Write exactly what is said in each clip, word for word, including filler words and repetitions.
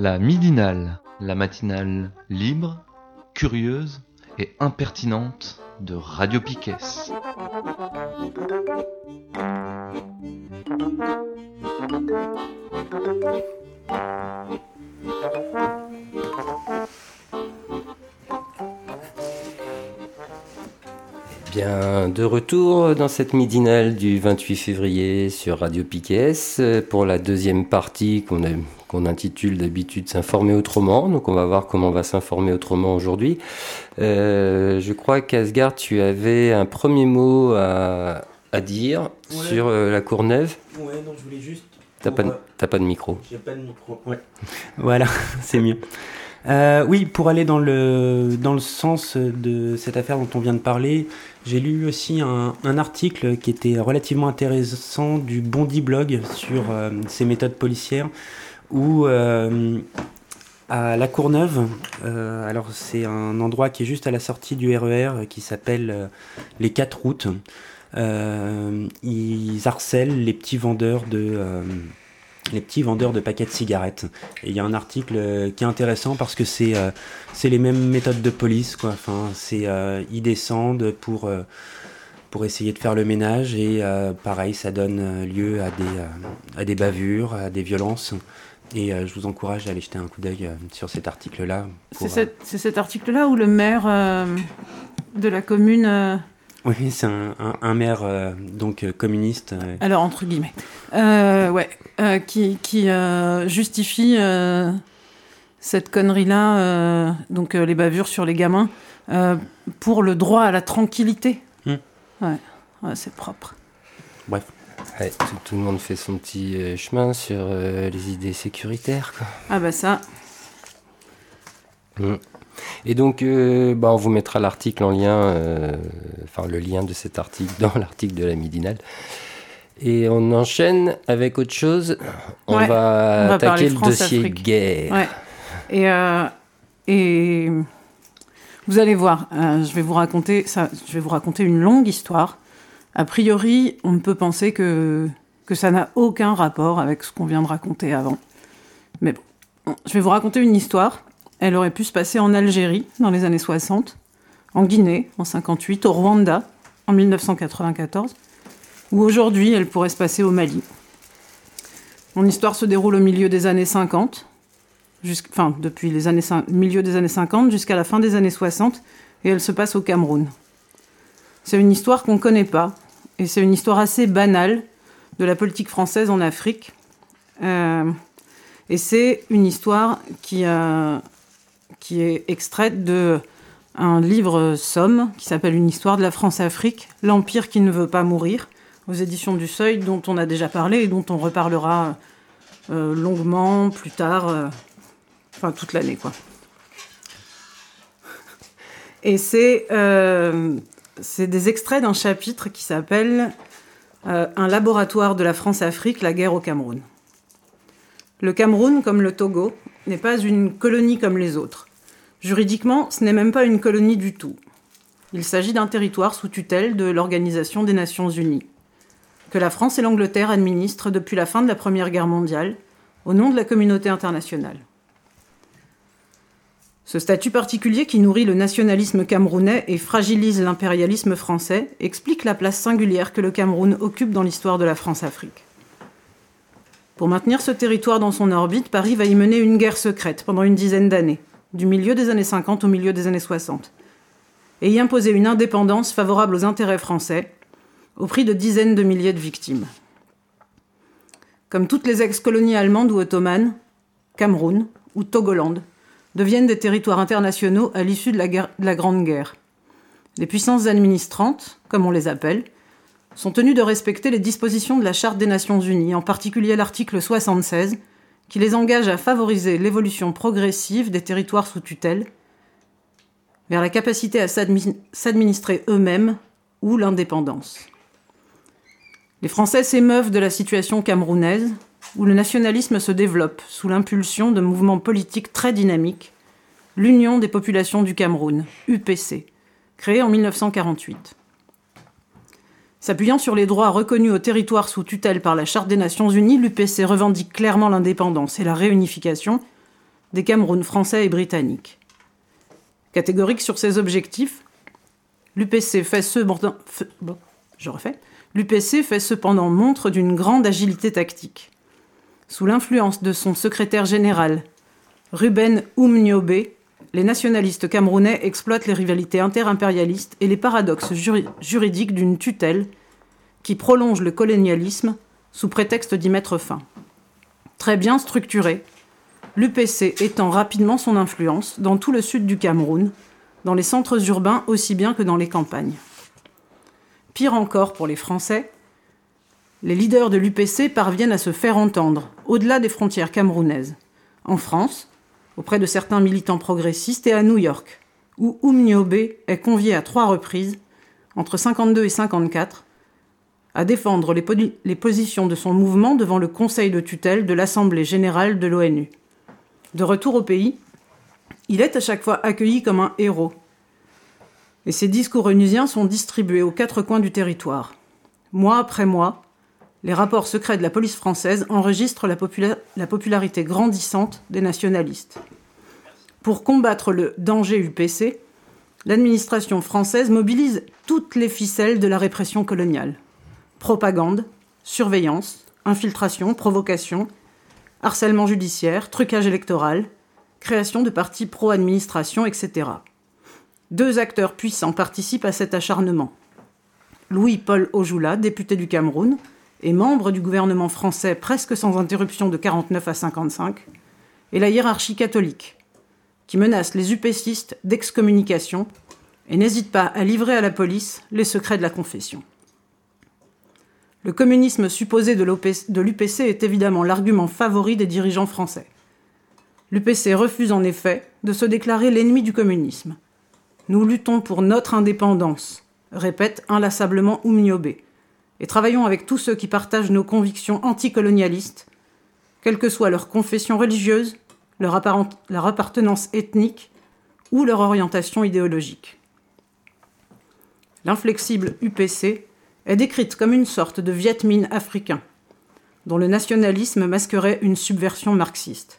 La midinale, la matinale libre, curieuse et impertinente de Radio Piquet. Bien, de retour dans cette midinale du vingt-huit février sur Radio Piquet pour la deuxième partie qu'on, a, qu'on intitule d'habitude S'informer autrement. Donc on va voir comment on va s'informer autrement aujourd'hui. Euh, je crois qu'Asgard, tu avais un premier mot à, à dire ouais. sur euh, la Courneuve. Ouais, non, je voulais juste... T'as pas, de, t'as pas de micro. J'ai pas de micro, ouais. Voilà, c'est mieux. Euh, oui, pour aller dans le, dans le sens de cette affaire dont on vient de parler, j'ai lu aussi un, un article qui était relativement intéressant du Bondi Blog sur euh, ces méthodes policières, où euh, à La Courneuve, euh, alors c'est un endroit qui est juste à la sortie du R E R qui s'appelle euh, les quatre routes. Euh, ils harcèlent les petits vendeurs de... Euh, les petits vendeurs de paquets de cigarettes. Et il y a un article qui est intéressant parce que c'est, euh, c'est les mêmes méthodes de police, quoi. Enfin, c'est, euh, ils descendent pour, euh, pour essayer de faire le ménage et euh, pareil, ça donne lieu à des, euh, à des bavures, à des violences. Et euh, je vous encourage à aller jeter un coup d'œil euh, sur cet article-là. Pour, c'est, cette, c'est cet article-là où le maire euh, de la commune... Euh... Oui, c'est un, un, un maire euh, donc euh, communiste. Euh... Alors entre guillemets, euh, ouais, euh, qui, qui euh, justifie euh, cette connerie-là, euh, donc euh, les bavures sur les gamins, euh, pour le droit à la tranquillité. Mmh. Ouais, ouais, c'est propre. Bref, ouais, tout, tout le monde fait son petit euh, chemin sur euh, les idées sécuritaires, quoi. Ah bah ça. Mmh. Et donc, euh, bah, on vous mettra l'article en lien, euh, enfin le lien de cet article dans l'article de la midinale. Et on enchaîne avec autre chose. On, ouais, va, on va attaquer le dossier Afrique. Guerre. Ouais. Et, euh, et vous allez voir, euh, je vais vous raconter ça. Je vais vous raconter une longue histoire. A priori, on peut penser que que ça n'a aucun rapport avec ce qu'on vient de raconter avant. Mais bon, je vais vous raconter une histoire. Elle aurait pu se passer en Algérie, dans les années soixante, en Guinée, en cinquante-huit, au Rwanda, en dix-neuf cent quatre-vingt-quatorze, ou aujourd'hui, elle pourrait se passer au Mali. Mon histoire se déroule au milieu des années cinquante, enfin, depuis les années, milieu des années cinquante jusqu'à la fin des années soixante, et elle se passe au Cameroun. C'est une histoire qu'on ne connaît pas, et c'est une histoire assez banale de la politique française en Afrique. Euh, et c'est une histoire qui a... qui est extraite d'un livre Somme, qui s'appelle Une histoire de la France-Afrique, l'Empire qui ne veut pas mourir, aux éditions du Seuil, dont on a déjà parlé et dont on reparlera euh, longuement plus tard, euh, enfin toute l'année, quoi. Et c'est, euh, c'est des extraits d'un chapitre qui s'appelle euh, « Un laboratoire de la France-Afrique, la guerre au Cameroun ». Le Cameroun, comme le Togo, n'est pas une colonie comme les autres. Juridiquement, ce n'est même pas une colonie du tout. Il s'agit d'un territoire sous tutelle de l'Organisation des Nations Unies, que la France et l'Angleterre administrent depuis la fin de la Première Guerre mondiale, au nom de la communauté internationale. Ce statut particulier qui nourrit le nationalisme camerounais et fragilise l'impérialisme français explique la place singulière que le Cameroun occupe dans l'histoire de la France-Afrique. Pour maintenir ce territoire dans son orbite, Paris va y mener une guerre secrète pendant une dizaine d'années, du milieu des années cinquante au milieu des années soixante, et y imposer une indépendance favorable aux intérêts français, au prix de dizaines de milliers de victimes. Comme toutes les ex-colonies allemandes ou ottomanes, Cameroun ou Togoland deviennent des territoires internationaux à l'issue de la, guerre, de la Grande Guerre. Les puissances administrantes, comme on les appelle, sont tenues de respecter les dispositions de la Charte des Nations Unies, en particulier l'article soixante-seize, qui les engage à favoriser l'évolution progressive des territoires sous tutelle vers la capacité à s'admi- s'administrer eux-mêmes ou l'indépendance. Les Français s'émeuvent de la situation camerounaise, où le nationalisme se développe sous l'impulsion de mouvements politiques très dynamiques, l'Union des populations du Cameroun, U P C, créée en dix-neuf cent quarante-huit. S'appuyant sur les droits reconnus aux territoires sous tutelle par la Charte des Nations Unies, l'U P C revendique clairement l'indépendance et la réunification, des Camerouns français et britanniques. Catégorique sur ses objectifs, l'U P C fait cependant, bon, je refais, l'U P C fait cependant montre d'une grande agilité tactique. Sous l'influence de son secrétaire général, Ruben Oumniobé, les nationalistes camerounais exploitent les rivalités interimpérialistes et les paradoxes juri- juridiques d'une tutelle qui prolonge le colonialisme sous prétexte d'y mettre fin. Très bien structuré, l'U P C étend rapidement son influence dans tout le sud du Cameroun, dans les centres urbains aussi bien que dans les campagnes. Pire encore pour les Français, les leaders de l'U P C parviennent à se faire entendre, au-delà des frontières camerounaises, en France, auprès de certains militants progressistes, et à New York, où Oumniobé est convié à trois reprises, entre cinquante-deux et cinquante-quatre, à défendre les, poli- les positions de son mouvement devant le Conseil de tutelle de l'Assemblée générale de l'ONU. De retour au pays, il est à chaque fois accueilli comme un héros. Et ses discours onusiens sont distribués aux quatre coins du territoire. Mois après mois, les rapports secrets de la police française enregistrent la, popula- la popularité grandissante des nationalistes. Pour combattre le danger U P C, l'administration française mobilise toutes les ficelles de la répression coloniale. Propagande, surveillance, infiltration, provocation, harcèlement judiciaire, trucage électoral, création de partis pro-administration, et cetera. Deux acteurs puissants participent à cet acharnement. Louis-Paul Ojula, député du Cameroun, et membre du gouvernement français presque sans interruption de quarante-neuf à cinquante-cinq, et la hiérarchie catholique, qui menace les upécistes d'excommunication et n'hésite pas à livrer à la police les secrets de la confession. Le communisme supposé de l'U P C est évidemment l'argument favori des dirigeants français. L'U P C refuse en effet de se déclarer l'ennemi du communisme. Nous luttons pour notre indépendance, répète inlassablement Oumniobé, et travaillons avec tous ceux qui partagent nos convictions anticolonialistes, quelle que soit leur confession religieuse, leur, apparent- leur appartenance ethnique ou leur orientation idéologique. L'inflexible U P C est décrite comme une sorte de Viet Minh africain, dont le nationalisme masquerait une subversion marxiste.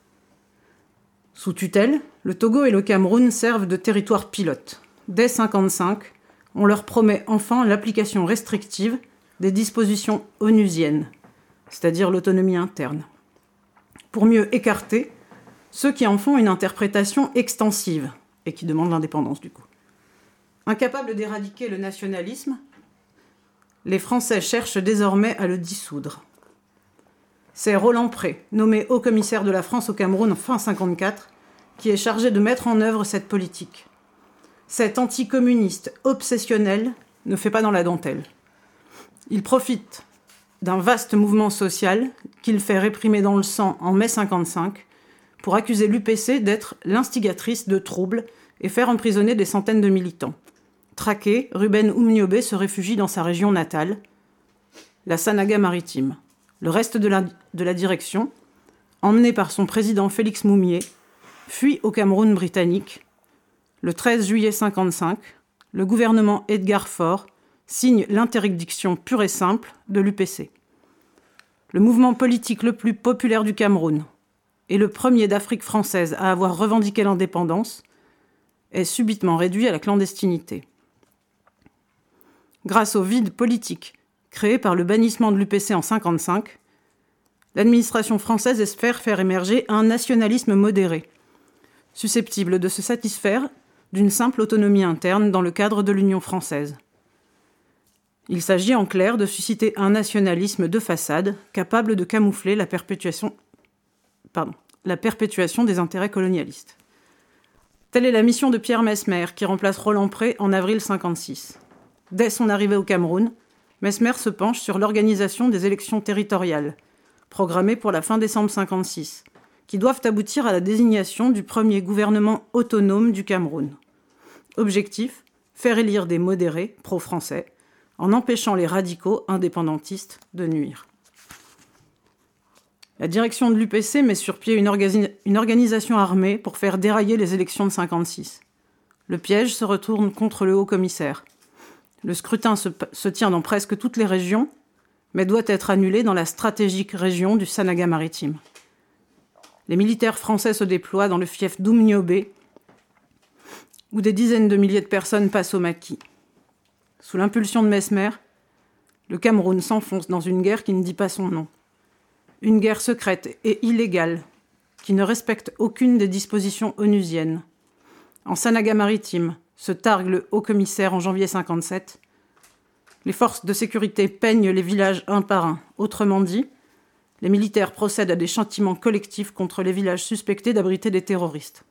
Sous tutelle, le Togo et le Cameroun servent de territoire pilote. Dès mille neuf cent cinquante-cinq, on leur promet enfin l'application restrictive des dispositions onusiennes, c'est-à-dire l'autonomie interne, pour mieux écarter ceux qui en font une interprétation extensive et qui demandent l'indépendance du coup. Incapables d'éradiquer le nationalisme, les Français cherchent désormais à le dissoudre. C'est Roland Pré, nommé haut-commissaire de la France au Cameroun en fin cinquante-quatre, qui est chargé de mettre en œuvre cette politique. Cet anticommuniste obsessionnel ne fait pas dans la dentelle. Il profite d'un vaste mouvement social qu'il fait réprimer dans le sang en mai cinquante-cinq pour accuser l'U P C d'être l'instigatrice de troubles et faire emprisonner des centaines de militants. Traqué, Ruben Oumniobé se réfugie dans sa région natale, la Sanaga-Maritime. Le reste de la, de la direction, emmené par son président Félix Moumié, fuit au Cameroun britannique. Le treize juillet cinquante-cinq, le gouvernement Edgar Faure signe l'interdiction pure et simple de l'U P C. Le mouvement politique le plus populaire du Cameroun et le premier d'Afrique française à avoir revendiqué l'indépendance est subitement réduit à la clandestinité. Grâce au vide politique créé par le bannissement de l'U P C en cinquante-cinq, l'administration française espère faire émerger un nationalisme modéré, susceptible de se satisfaire d'une simple autonomie interne dans le cadre de l'Union française. Il s'agit en clair de susciter un nationalisme de façade capable de camoufler la perpétuation, pardon, la perpétuation des intérêts colonialistes. Telle est la mission de Pierre Messmer, qui remplace Roland Pré en avril cinquante-six. Dès son arrivée au Cameroun, Messmer se penche sur l'organisation des élections territoriales, programmées pour la fin décembre cinquante-six, qui doivent aboutir à la désignation du premier gouvernement autonome du Cameroun. Objectif, faire élire des modérés, pro-français, en empêchant les radicaux indépendantistes de nuire. La direction de l'U P C met sur pied une, organi- une organisation armée pour faire dérailler les élections de cinquante-six. Le piège se retourne contre le haut-commissaire. Le scrutin se, se tient dans presque toutes les régions, mais doit être annulé dans la stratégique région du Sanaga-Maritime. les militaires français se déploient dans le fief d'Oumniobé, où des dizaines de milliers de personnes passent au maquis. Sous l'impulsion de Mesmer, le Cameroun s'enfonce dans une guerre qui ne dit pas son nom. Une guerre secrète et illégale, qui ne respecte aucune des dispositions onusiennes. En Sanaga-Maritime, se targue le haut-commissaire en janvier cinquante-sept. Les forces de sécurité peignent les villages un par un. Autrement dit, les militaires procèdent à des châtiments collectifs contre les villages suspectés d'abriter des terroristes.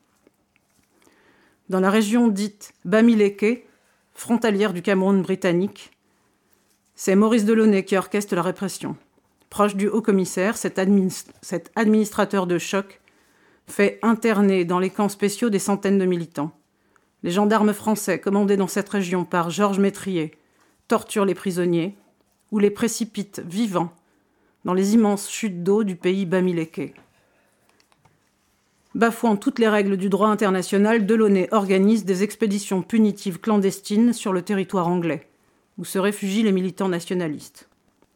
Dans la région dite Bamileke, frontalière du Cameroun britannique, c'est Maurice Delaunay qui orchestre la répression. Proche du haut-commissaire, cet, administ- cet administrateur de choc fait interner dans les camps spéciaux des centaines de militants. Les gendarmes français, commandés dans cette région par Georges Métrier, torturent les prisonniers ou les précipitent vivants dans les immenses chutes d'eau du pays Bamileke. Bafouant toutes les règles du droit international, Delaunay organise des expéditions punitives clandestines sur le territoire anglais, où se réfugient les militants nationalistes.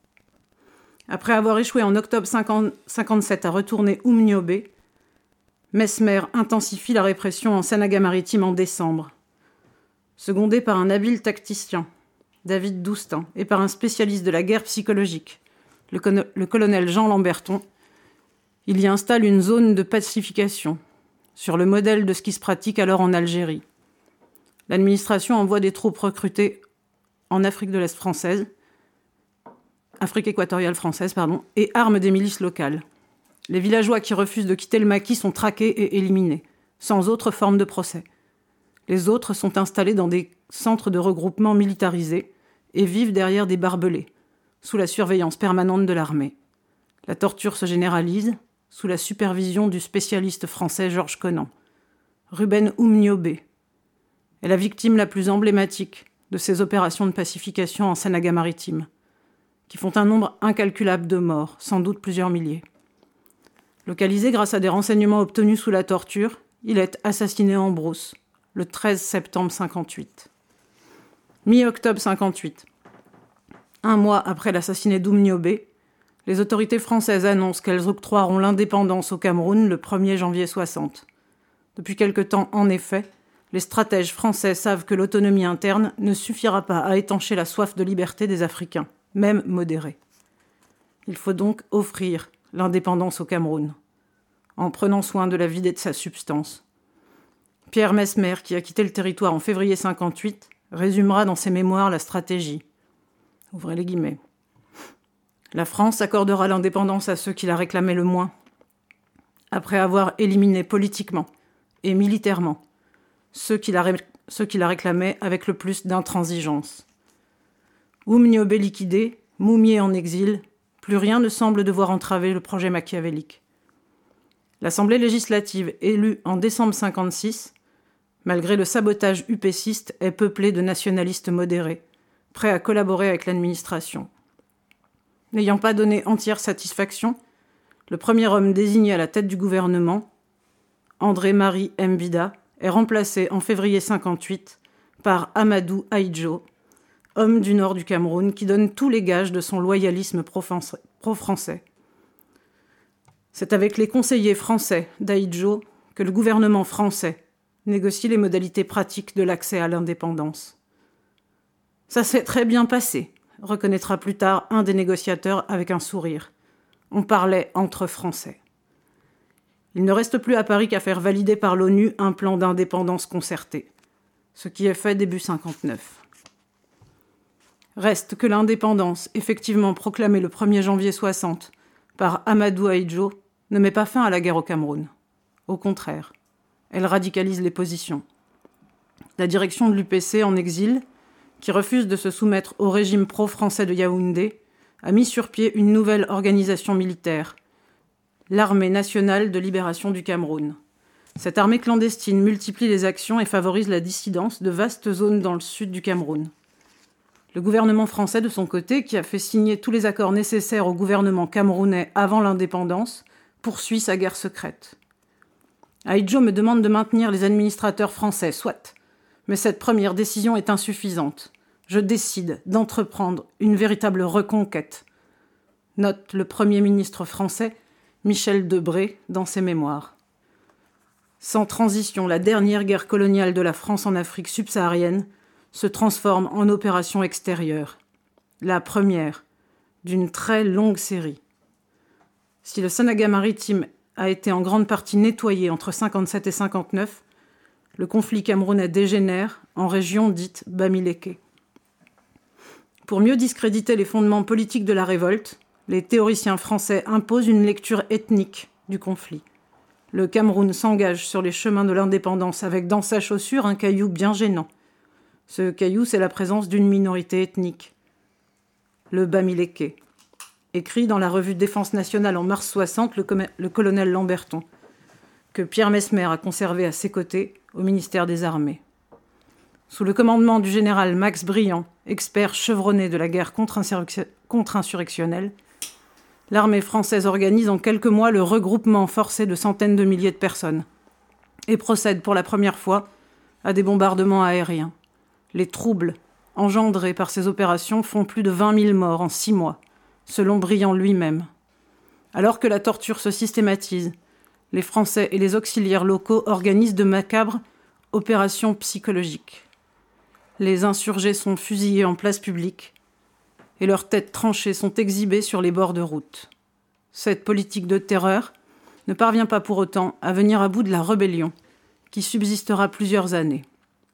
Après avoir échoué en octobre cinquante-sept à retourner Oumniobé, Mesmer intensifie la répression en Sanaga-Maritime en décembre. Secondé par un habile tacticien, David Doustin, et par un spécialiste de la guerre psychologique, le, con- le colonel Jean Lamberton, il y installe une zone de pacification, sur le modèle de ce qui se pratique alors en Algérie. L'administration envoie des troupes recrutées en Afrique de l'Est française, Afrique équatoriale française, pardon, et arme des milices locales. Les villageois qui refusent de quitter le maquis sont traqués et éliminés, sans autre forme de procès. Les autres sont installés dans des centres de regroupement militarisés et vivent derrière des barbelés, sous la surveillance permanente de l'armée. La torture se généralise, sous la supervision du spécialiste français Georges Conan. Ruben Oumniobé est la victime la plus emblématique de ces opérations de pacification en Sanaga-Maritime, qui font un nombre incalculable de morts, sans doute plusieurs milliers. Localisé grâce à des renseignements obtenus sous la torture, il est assassiné en brousse, le treize septembre cinquante-huit. Mi-octobre cinquante-huit. Un mois après l'assassinat d'Oumniobé, les autorités françaises annoncent qu'elles octroieront l'indépendance au Cameroun le premier janvier soixante. Depuis quelque temps, en effet, les stratèges français savent que l'autonomie interne ne suffira pas à étancher la soif de liberté des Africains, même modérés. Il faut donc offrir l'indépendance au Cameroun, en prenant soin de la vie et de sa substance. Pierre Mesmer, qui a quitté le territoire en février cinquante-huit, résumera dans ses mémoires la stratégie. Ouvrez les guillemets. La France accordera l'indépendance à ceux qui la réclamaient le moins, après avoir éliminé politiquement et militairement ceux qui la, ré... ceux qui la réclamaient avec le plus d'intransigeance. Oumniobé liquidé, Moumié en exil, plus rien ne semble devoir entraver le projet machiavélique. L'Assemblée législative, élue en décembre cinquante-six, malgré le sabotage upéciste, est peuplée de nationalistes modérés, prêts à collaborer avec l'administration. N'ayant pas donné entière satisfaction, le premier homme désigné à la tête du gouvernement, André-Marie Mbida, est remplacé en février cinquante-huit par Amadou Ahidjo, homme du nord du Cameroun qui donne tous les gages de son loyalisme pro-français. C'est avec les conseillers français d'Ahidjo que le gouvernement français négocie les modalités pratiques de l'accès à l'indépendance. Ça s'est très bien passé, reconnaîtra plus tard un des négociateurs avec un sourire. On parlait entre Français. Il ne reste plus à Paris qu'à faire valider par l'ONU un plan d'indépendance concerté, ce qui est fait début cinquante-neuf. Reste que l'indépendance, effectivement proclamée le premier janvier soixante par Amadou Ahidjo, ne met pas fin à la guerre au Cameroun. Au contraire, elle radicalise les positions. La direction de l'U P C en exil, qui refuse de se soumettre au régime pro-français de Yaoundé, a mis sur pied une nouvelle organisation militaire, l'Armée nationale de libération du Cameroun. Cette armée clandestine multiplie les actions et favorise la dissidence de vastes zones dans le sud du Cameroun. Le gouvernement français, de son côté, qui a fait signer tous les accords nécessaires au gouvernement camerounais avant l'indépendance, poursuit sa guerre secrète. Ahidjo me demande de maintenir les administrateurs français, soit, mais cette première décision est insuffisante. Je décide d'entreprendre une véritable reconquête, note le Premier ministre français, Michel Debré, dans ses mémoires. Sans transition, la dernière guerre coloniale de la France en Afrique subsaharienne se transforme en opération extérieure. La première d'une très longue série. Si le Sanaga maritime a été en grande partie nettoyé entre cinquante-sept et cinquante-neuf, le conflit camerounais dégénère en région dite Bamileke. Pour mieux discréditer les fondements politiques de la révolte, les théoriciens français imposent une lecture ethnique du conflit. Le Cameroun s'engage sur les chemins de l'indépendance avec dans sa chaussure un caillou bien gênant. Ce caillou, c'est la présence d'une minorité ethnique, le Bamileke. Écrit dans la revue Défense nationale en mars soixante, le, com- le colonel Lamberton, que Pierre Messmer a conservé à ses côtés au ministère des Armées. Sous le commandement du général Max Briand, expert chevronné de la guerre contre-insurrection- contre-insurrectionnelle, l'armée française organise en quelques mois le regroupement forcé de centaines de milliers de personnes et procède pour la première fois à des bombardements aériens. Les troubles engendrés par ces opérations font plus de vingt mille morts en six mois, selon Briand lui-même. Alors que la torture se systématise, les Français et les auxiliaires locaux organisent de macabres opérations psychologiques. Les insurgés sont fusillés en place publique et leurs têtes tranchées sont exhibées sur les bords de route. Cette politique de terreur ne parvient pas pour autant à venir à bout de la rébellion, qui subsistera plusieurs années.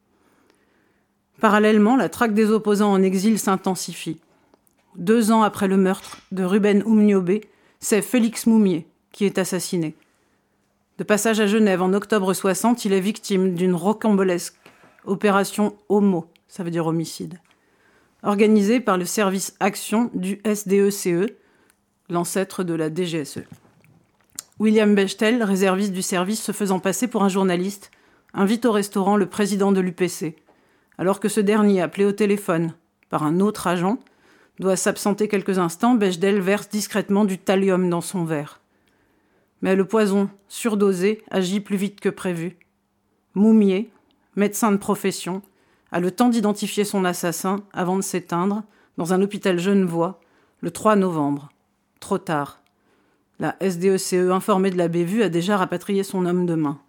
Parallèlement, la traque des opposants en exil s'intensifie. Deux ans après le meurtre de Ruben Oumniobé, c'est Félix Moumié qui est assassiné. De passage à Genève en octobre soixante, il est victime d'une rocambolesque opération homo, ça veut dire homicide, organisée par le service action du S D E C E, l'ancêtre de la D G S E. William Bechtel, réserviste du service se faisant passer pour un journaliste, invite au restaurant le président de l'U P C, alors que ce dernier, appelé au téléphone par un autre agent, doit s'absenter quelques instants. Bechdel verse discrètement du thallium dans son verre. Mais le poison, surdosé, agit plus vite que prévu. Moumié, médecin de profession, a le temps d'identifier son assassin avant de s'éteindre dans un hôpital genevois le trois novembre. Trop tard. La S D E C E, informée de la bévue, a déjà rapatrié son homme de main.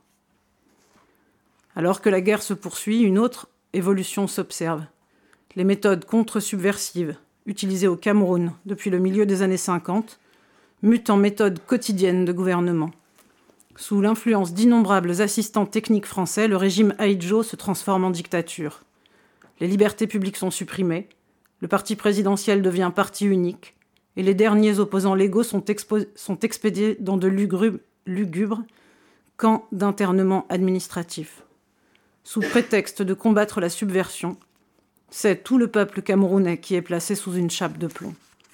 Alors que la guerre se poursuit, une autre évolution s'observe. Les méthodes contre-subversives utilisées au Cameroun depuis le milieu des années cinquante mutent en méthodes quotidiennes de gouvernement. Sous l'influence d'innombrables assistants techniques français, le régime Ahidjo se transforme en dictature. Les libertés publiques sont supprimées, le parti présidentiel devient parti unique, et les derniers opposants légaux sont, expo- sont expédiés dans de lugubres, lugubres camps d'internement administratif. Sous prétexte de combattre la subversion, c'est tout le peuple camerounais qui est placé sous une chape de plomb.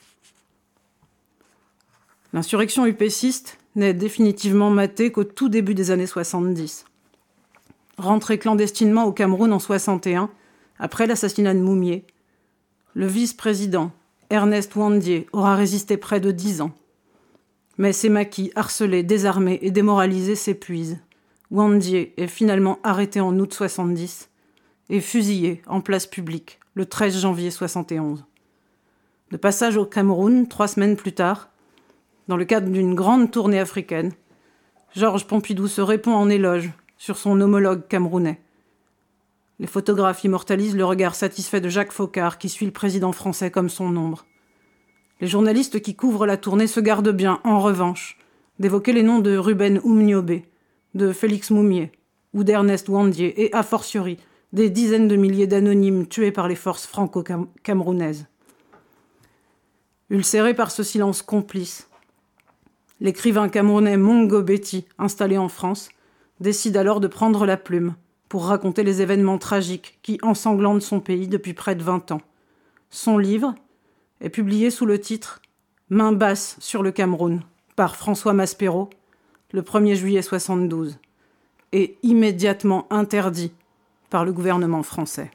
L'insurrection upéciste n'est définitivement matée qu'au tout début des années soixante-dix. Rentré clandestinement au Cameroun en soixante et un, après l'assassinat de Moumié, le vice-président Ernest Ouandié aura résisté près de dix ans. Mais ses maquis, harcelés, désarmés et démoralisés, s'épuisent. Ouandié est finalement arrêté en août soixante-dix et fusillé en place publique le treize janvier soixante et onze. De passage au Cameroun, trois semaines plus tard, dans le cadre d'une grande tournée africaine, Georges Pompidou se répand en éloge sur son homologue camerounais. Les photographes immortalisent le regard satisfait de Jacques Foccart qui suit le président français comme son ombre. Les journalistes qui couvrent la tournée se gardent bien, en revanche, d'évoquer les noms de Ruben Oumniobé, de Félix Moumié ou d'Ernest Ouandié et, a fortiori, des dizaines de milliers d'anonymes tués par les forces franco-camerounaises. Ulcéré par ce silence complice, l'écrivain camerounais Mongo Betty, installé en France, décide alors de prendre la plume pour raconter les événements tragiques qui ensanglantent son pays depuis près de vingt ans. Son livre est publié sous le titre « Main basse sur le Cameroun » par François Maspero, le premier juillet soixante-douze, et immédiatement interdit par le gouvernement français.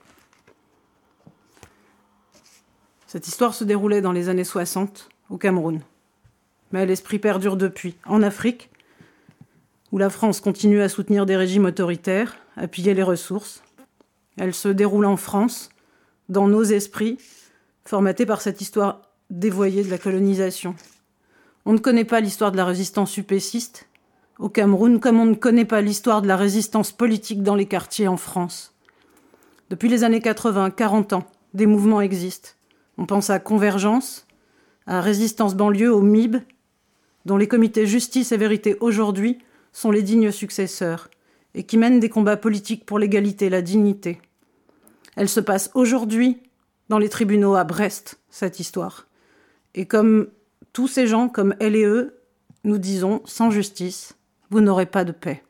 Cette histoire se déroulait dans les années soixante, au Cameroun. Mais l'esprit perdure depuis, en Afrique, où la France continue à soutenir des régimes autoritaires, à piller les ressources. Elle se déroule en France, dans nos esprits, formatés par cette histoire dévoyée de la colonisation. On ne connaît pas l'histoire de la résistance upéciste au Cameroun, comme on ne connaît pas l'histoire de la résistance politique dans les quartiers en France. Depuis les années quatre-vingts, quarante ans, des mouvements existent. On pense à Convergence, à Résistance banlieue, au M I B, dont les comités Justice et Vérité aujourd'hui sont les dignes successeurs, et qui mènent des combats politiques pour l'égalité et la dignité. Elle se passe aujourd'hui dans les tribunaux à Brest, cette histoire. Et comme tous ces gens, comme elle et eux, nous disons, sans justice, vous n'aurez pas de paix.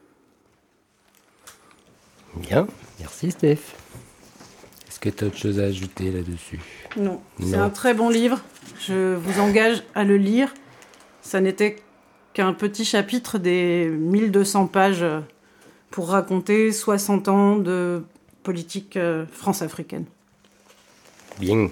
Bien, merci Steph. Est-ce que tu as autre chose à ajouter là-dessus ? Non, Non. c'est un très bon livre. Je vous engage à le lire. Ça n'était qu'un petit chapitre des mille deux cents pages pour raconter soixante ans de politique france-africaine. Bien.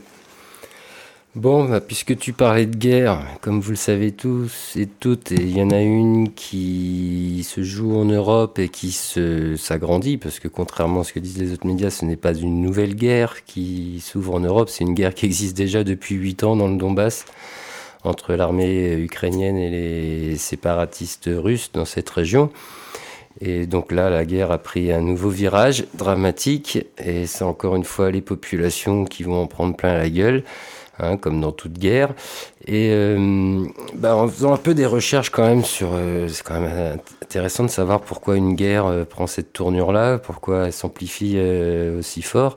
Bon, bah, puisque tu parlais de guerre, comme vous le savez tous et toutes, et il y en a une qui se joue en Europe et qui se, s'agrandit, parce que contrairement à ce que disent les autres médias, ce n'est pas une nouvelle guerre qui s'ouvre en Europe, c'est une guerre qui existe déjà depuis huit ans dans le Donbass, entre l'armée ukrainienne et les séparatistes russes dans cette région. Et donc là, la guerre a pris un nouveau virage dramatique, et c'est encore une fois les populations qui vont en prendre plein la gueule. Hein, comme dans toute guerre. Et euh, bah, en faisant un peu des recherches quand même sur... Euh, c'est quand même intéressant de savoir pourquoi une guerre euh, prend cette tournure-là, pourquoi elle s'amplifie euh, aussi fort.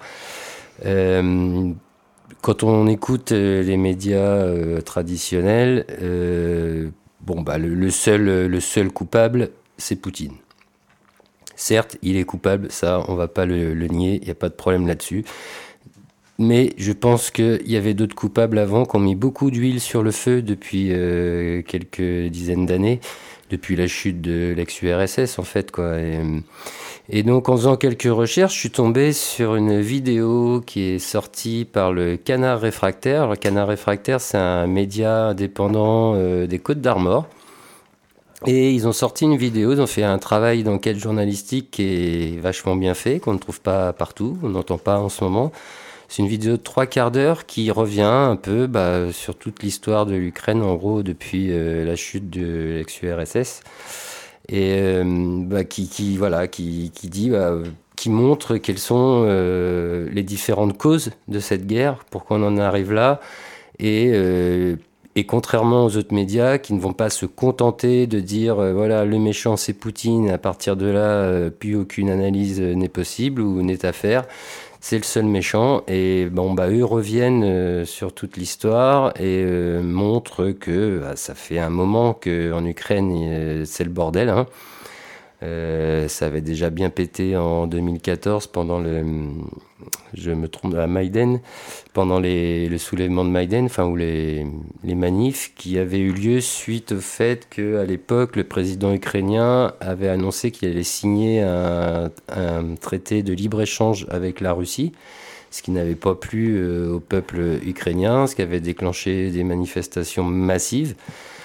Euh, quand on écoute euh, les médias euh, traditionnels, euh, bon, bah, le, le, seul, le seul coupable, c'est Poutine. Certes, il est coupable, ça, on va pas le, le nier, il n'y a pas de problème là-dessus. Mais je pense qu'il y avait d'autres coupables avant qui ont mis beaucoup d'huile sur le feu depuis euh, quelques dizaines d'années, depuis la chute de l'ex-U R S S en fait, quoi. Et, et donc en faisant quelques recherches, je suis tombé sur une vidéo qui est sortie par le Canard Réfractaire. Le Canard Réfractaire, c'est un média indépendant euh, des Côtes-d'Armor. Et ils ont sorti une vidéo, ils ont fait un travail d'enquête journalistique qui est vachement bien fait, qu'on ne trouve pas partout, on n'entend pas en ce moment. C'est une vidéo de trois quarts d'heure qui revient un peu bah, sur toute l'histoire de l'Ukraine, en gros, depuis euh, la chute de l'ex-U R S S. Et euh, bah, qui, qui, voilà, qui, qui dit, bah, qui montre quelles sont euh, les différentes causes de cette guerre, pourquoi on en arrive là. Et, euh, et contrairement aux autres médias qui ne vont pas se contenter de dire, euh, voilà, le méchant c'est Poutine, à partir de là, euh, plus aucune analyse n'est possible ou n'est à faire. C'est le seul méchant, et bon, bah, eux reviennent euh, sur toute l'histoire et euh, montrent que bah, ça fait un moment qu'en Ukraine, euh, c'est le bordel. Hein. Euh, ça avait déjà bien pété en deux mille quatorze pendant le, je me trompe, à Maïden, pendant les, le soulèvement de Maïden, enfin, ou les, les manifs qui avaient eu lieu suite au fait qu'à l'époque, le président ukrainien avait annoncé qu'il allait signer un, un traité de libre-échange avec la Russie, ce qui n'avait pas plu euh, au peuple ukrainien, ce qui avait déclenché des manifestations massives.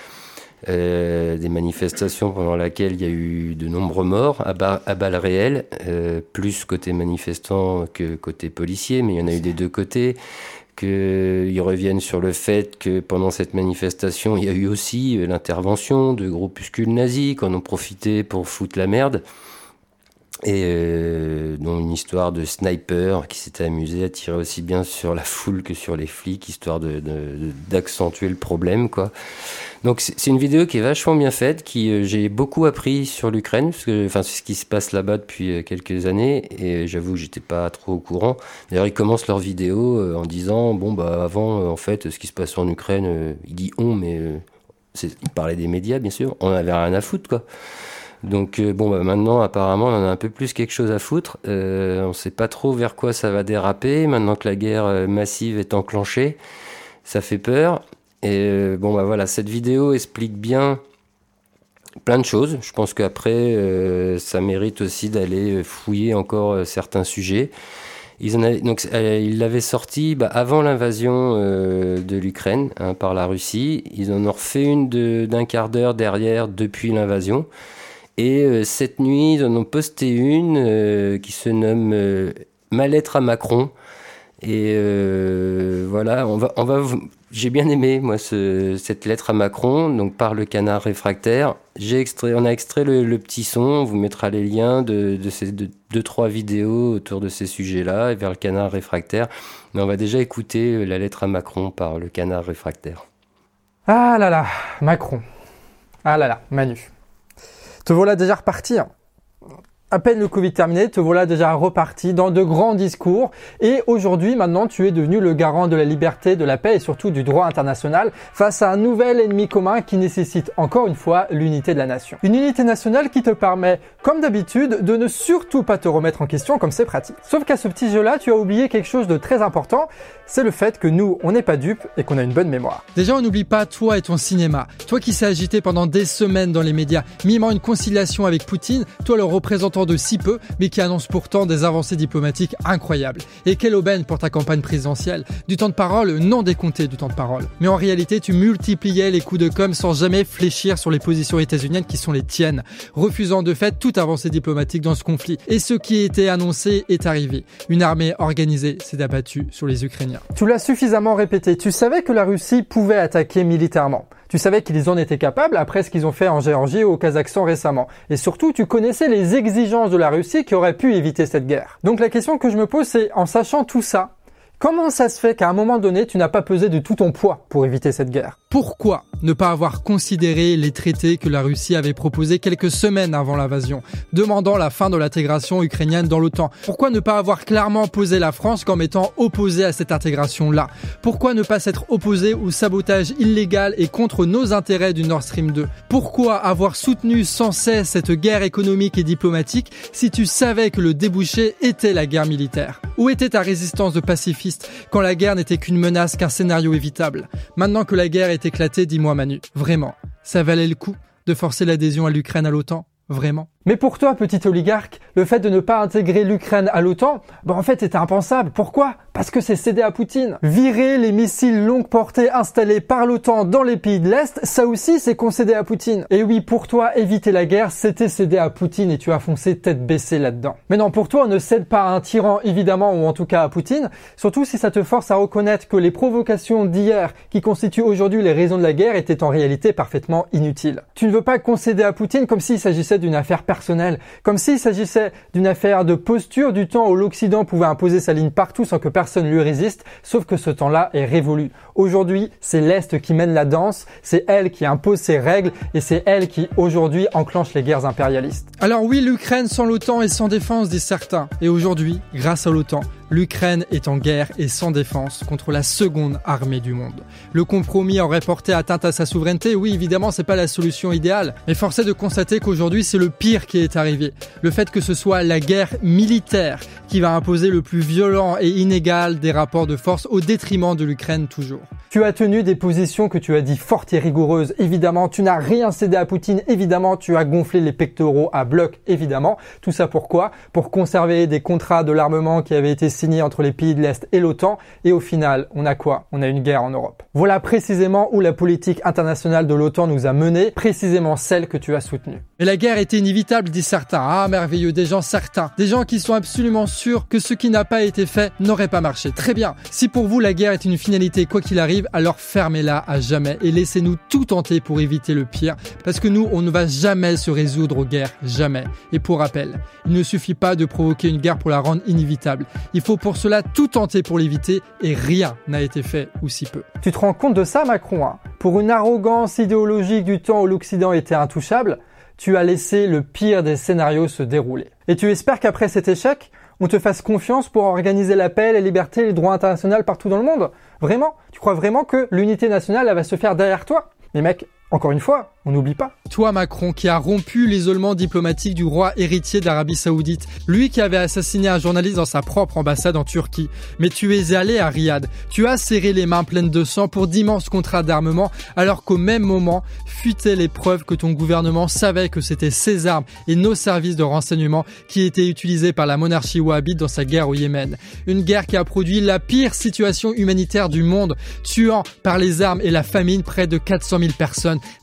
Euh, des manifestations pendant lesquelles il y a eu de nombreux morts à, ba- à balles réelles, euh, plus côté manifestants que côté policiers, mais il y en a eu des deux côtés, qu'ils reviennent sur le fait que pendant cette manifestation, il y a eu aussi l'intervention de groupuscules nazis qui en ont profité pour foutre la merde, et euh, dont une histoire de sniper qui s'était amusé à tirer aussi bien sur la foule que sur les flics, histoire de, de, de, d'accentuer le problème, quoi. Donc c'est, c'est une vidéo qui est vachement bien faite, qui euh, j'ai beaucoup appris sur l'Ukraine, parce que enfin c'est ce qui se passe là-bas depuis euh, quelques années, et j'avoue que j'étais pas trop au courant. D'ailleurs ils commencent leur vidéo euh, en disant bon bah avant euh, en fait ce qui se passe en Ukraine, euh, il dit on, mais euh, c'est, il parlait des médias bien sûr, on avait rien à foutre quoi. Donc euh, bon bah maintenant apparemment on en a un peu plus quelque chose à foutre, euh, on sait pas trop vers quoi ça va déraper, maintenant que la guerre euh, massive est enclenchée, ça fait peur. Et euh, bon bah voilà, cette vidéo explique bien plein de choses, je pense qu'après euh, ça mérite aussi d'aller fouiller encore euh, certains sujets. Ils en avaient, donc euh, ils l'avaient sorti bah, avant l'invasion euh, de l'Ukraine hein, par la Russie, ils en ont refait une de, d'un quart d'heure derrière depuis l'invasion. Et euh, cette nuit, ils en ont posté une euh, qui se nomme euh, « Ma lettre à Macron ». Et euh, voilà, on va, on va, j'ai bien aimé moi ce, cette lettre à Macron, donc par le canard réfractaire. J'ai extrait, on a extrait le, le petit son. On vous mettra les liens de, de ces deux, deux, trois vidéos autour de ces sujets-là et vers le canard réfractaire. Mais on va déjà écouter la lettre à Macron par le canard réfractaire. Ah là là, Macron. Ah là là, Manu. Te voilà déjà reparti. Hein. À peine le Covid terminé, te voilà déjà reparti dans de grands discours. Et aujourd'hui, maintenant, tu es devenu le garant de la liberté, de la paix et surtout du droit international face à un nouvel ennemi commun qui nécessite encore une fois l'unité de la nation. Une unité nationale qui te permet, comme d'habitude, de ne surtout pas te remettre en question comme c'est pratique. Sauf qu'à ce petit jeu-là, tu as oublié quelque chose de très important, c'est le fait que nous, on n'est pas dupes et qu'on a une bonne mémoire. Déjà, on n'oublie pas toi et ton cinéma. Toi qui s'est agité pendant des semaines dans les médias, mimant une conciliation avec Poutine, toi le représentant de si peu, mais qui annonce pourtant des avancées diplomatiques incroyables. Et quelle aubaine pour ta campagne présidentielle. Du temps de parole, non décompté du temps de parole. Mais en réalité, tu multipliais les coups de com' sans jamais fléchir sur les positions états-uniennes qui sont les tiennes, refusant de fait toute avancée diplomatique dans ce conflit. Et ce qui était annoncé est arrivé. Une armée organisée s'est abattue sur les Ukrainiens. Tu l'as suffisamment répété, tu savais que la Russie pouvait attaquer militairement. Tu savais qu'ils en étaient capables après ce qu'ils ont fait en Géorgie ou au Kazakhstan récemment. Et surtout, tu connaissais les exigences de la Russie qui auraient pu éviter cette guerre. Donc la question que je me pose, c'est en sachant tout ça, comment ça se fait qu'à un moment donné, tu n'as pas pesé de tout ton poids pour éviter cette guerre ? Pourquoi ne pas avoir considéré les traités que la Russie avait proposés quelques semaines avant l'invasion, demandant la fin de l'intégration ukrainienne dans l'OTAN ? Pourquoi ne pas avoir clairement posé la France comme étant opposée à cette intégration-là ? Pourquoi ne pas s'être opposé au sabotage illégal et contre nos intérêts du Nord Stream deux ? Pourquoi avoir soutenu sans cesse cette guerre économique et diplomatique si tu savais que le débouché était la guerre militaire ? Où était ta résistance de pacifiste quand la guerre n'était qu'une menace, qu'un scénario évitable ? Maintenant que la guerre est éclatée, dis-moi Manu, vraiment, ça valait le coup de forcer l'adhésion à l'Ukraine à l'OTAN ? Vraiment ? Mais pour toi, petit oligarque, le fait de ne pas intégrer l'Ukraine à l'OTAN, bah en fait c'était impensable. Pourquoi ? Parce que c'est céder à Poutine. Virer les missiles longue portée installés par l'OTAN dans les pays de l'Est, ça aussi c'est concéder à Poutine. Et oui, pour toi, éviter la guerre, c'était céder à Poutine et tu as foncé tête baissée là-dedans. Mais non, pour toi, on ne cède pas à un tyran évidemment, ou en tout cas à Poutine, surtout si ça te force à reconnaître que les provocations d'hier qui constituent aujourd'hui les raisons de la guerre étaient en réalité parfaitement inutiles. Tu ne veux pas concéder à Poutine comme s'il s'agissait d'une affaire personnelle, comme s'il s'agissait d'une affaire de posture du temps où l'Occident pouvait imposer sa ligne partout sans que personne lui résiste, sauf que ce temps-là est révolu. Aujourd'hui, c'est l'Est qui mène la danse, c'est elle qui impose ses règles et c'est elle qui, aujourd'hui, enclenche les guerres impérialistes. Alors oui, l'Ukraine sans l'OTAN et sans défense, disent certains. Et aujourd'hui, grâce à l'OTAN, l'Ukraine est en guerre et sans défense contre la seconde armée du monde. Le compromis aurait porté atteinte à sa souveraineté. Oui, évidemment, c'est pas la solution idéale. Mais force est de constater qu'aujourd'hui, c'est le pire qui est arrivé. Le fait que ce soit la guerre militaire qui va imposer le plus violent et inégal des rapports de force au détriment de l'Ukraine toujours. Tu as tenu des positions que tu as dit fortes et rigoureuses, évidemment. Tu n'as rien cédé à Poutine, évidemment. Tu as gonflé les pectoraux à bloc, évidemment. Tout ça pourquoi ? Pour conserver des contrats de l'armement qui avaient été signés entre les pays de l'Est et l'OTAN. Et au final, on a quoi ? On a une guerre en Europe. Voilà précisément où la politique internationale de l'OTAN nous a menés, précisément celle que tu as soutenue. Et la guerre était inévitable, disent certains. Ah, merveilleux, des gens certains. Des gens qui sont absolument sûrs que ce qui n'a pas été fait n'aurait pas marché. Très bien. Si pour vous la guerre est une finalité quoi qu'il arrive, alors fermez-la à jamais et laissez-nous tout tenter pour éviter le pire. Parce que nous, on ne va jamais se résoudre aux guerres. Jamais. Et pour rappel, il ne suffit pas de provoquer une guerre pour la rendre inévitable. Il faut pour cela tout tenter pour l'éviter et rien n'a été fait ou si peu. Tu te rends compte de ça, Macron, hein ? Pour une arrogance idéologique du temps où l'Occident était intouchable, tu as laissé le pire des scénarios se dérouler. Et tu espères qu'après cet échec, on te fasse confiance pour organiser la paix, la liberté et le droit international partout dans le monde ? Vraiment ? Tu crois vraiment que l'unité nationale, elle va se faire derrière toi ? Mais mec, encore une fois, on n'oublie pas. Toi, Macron, qui a rompu l'isolement diplomatique du roi héritier d'Arabie Saoudite, lui qui avait assassiné un journaliste dans sa propre ambassade en Turquie. Mais tu es allé à Riyad, tu as serré les mains pleines de sang pour d'immenses contrats d'armement, alors qu'au même moment, fuitaient les preuves que ton gouvernement savait que c'était ses armes et nos services de renseignement qui étaient utilisés par la monarchie wahhabite dans sa guerre au Yémen. Une guerre qui a produit la pire situation humanitaire du monde, tuant par les armes et la famine près de quatre cent mille personnes, détruisant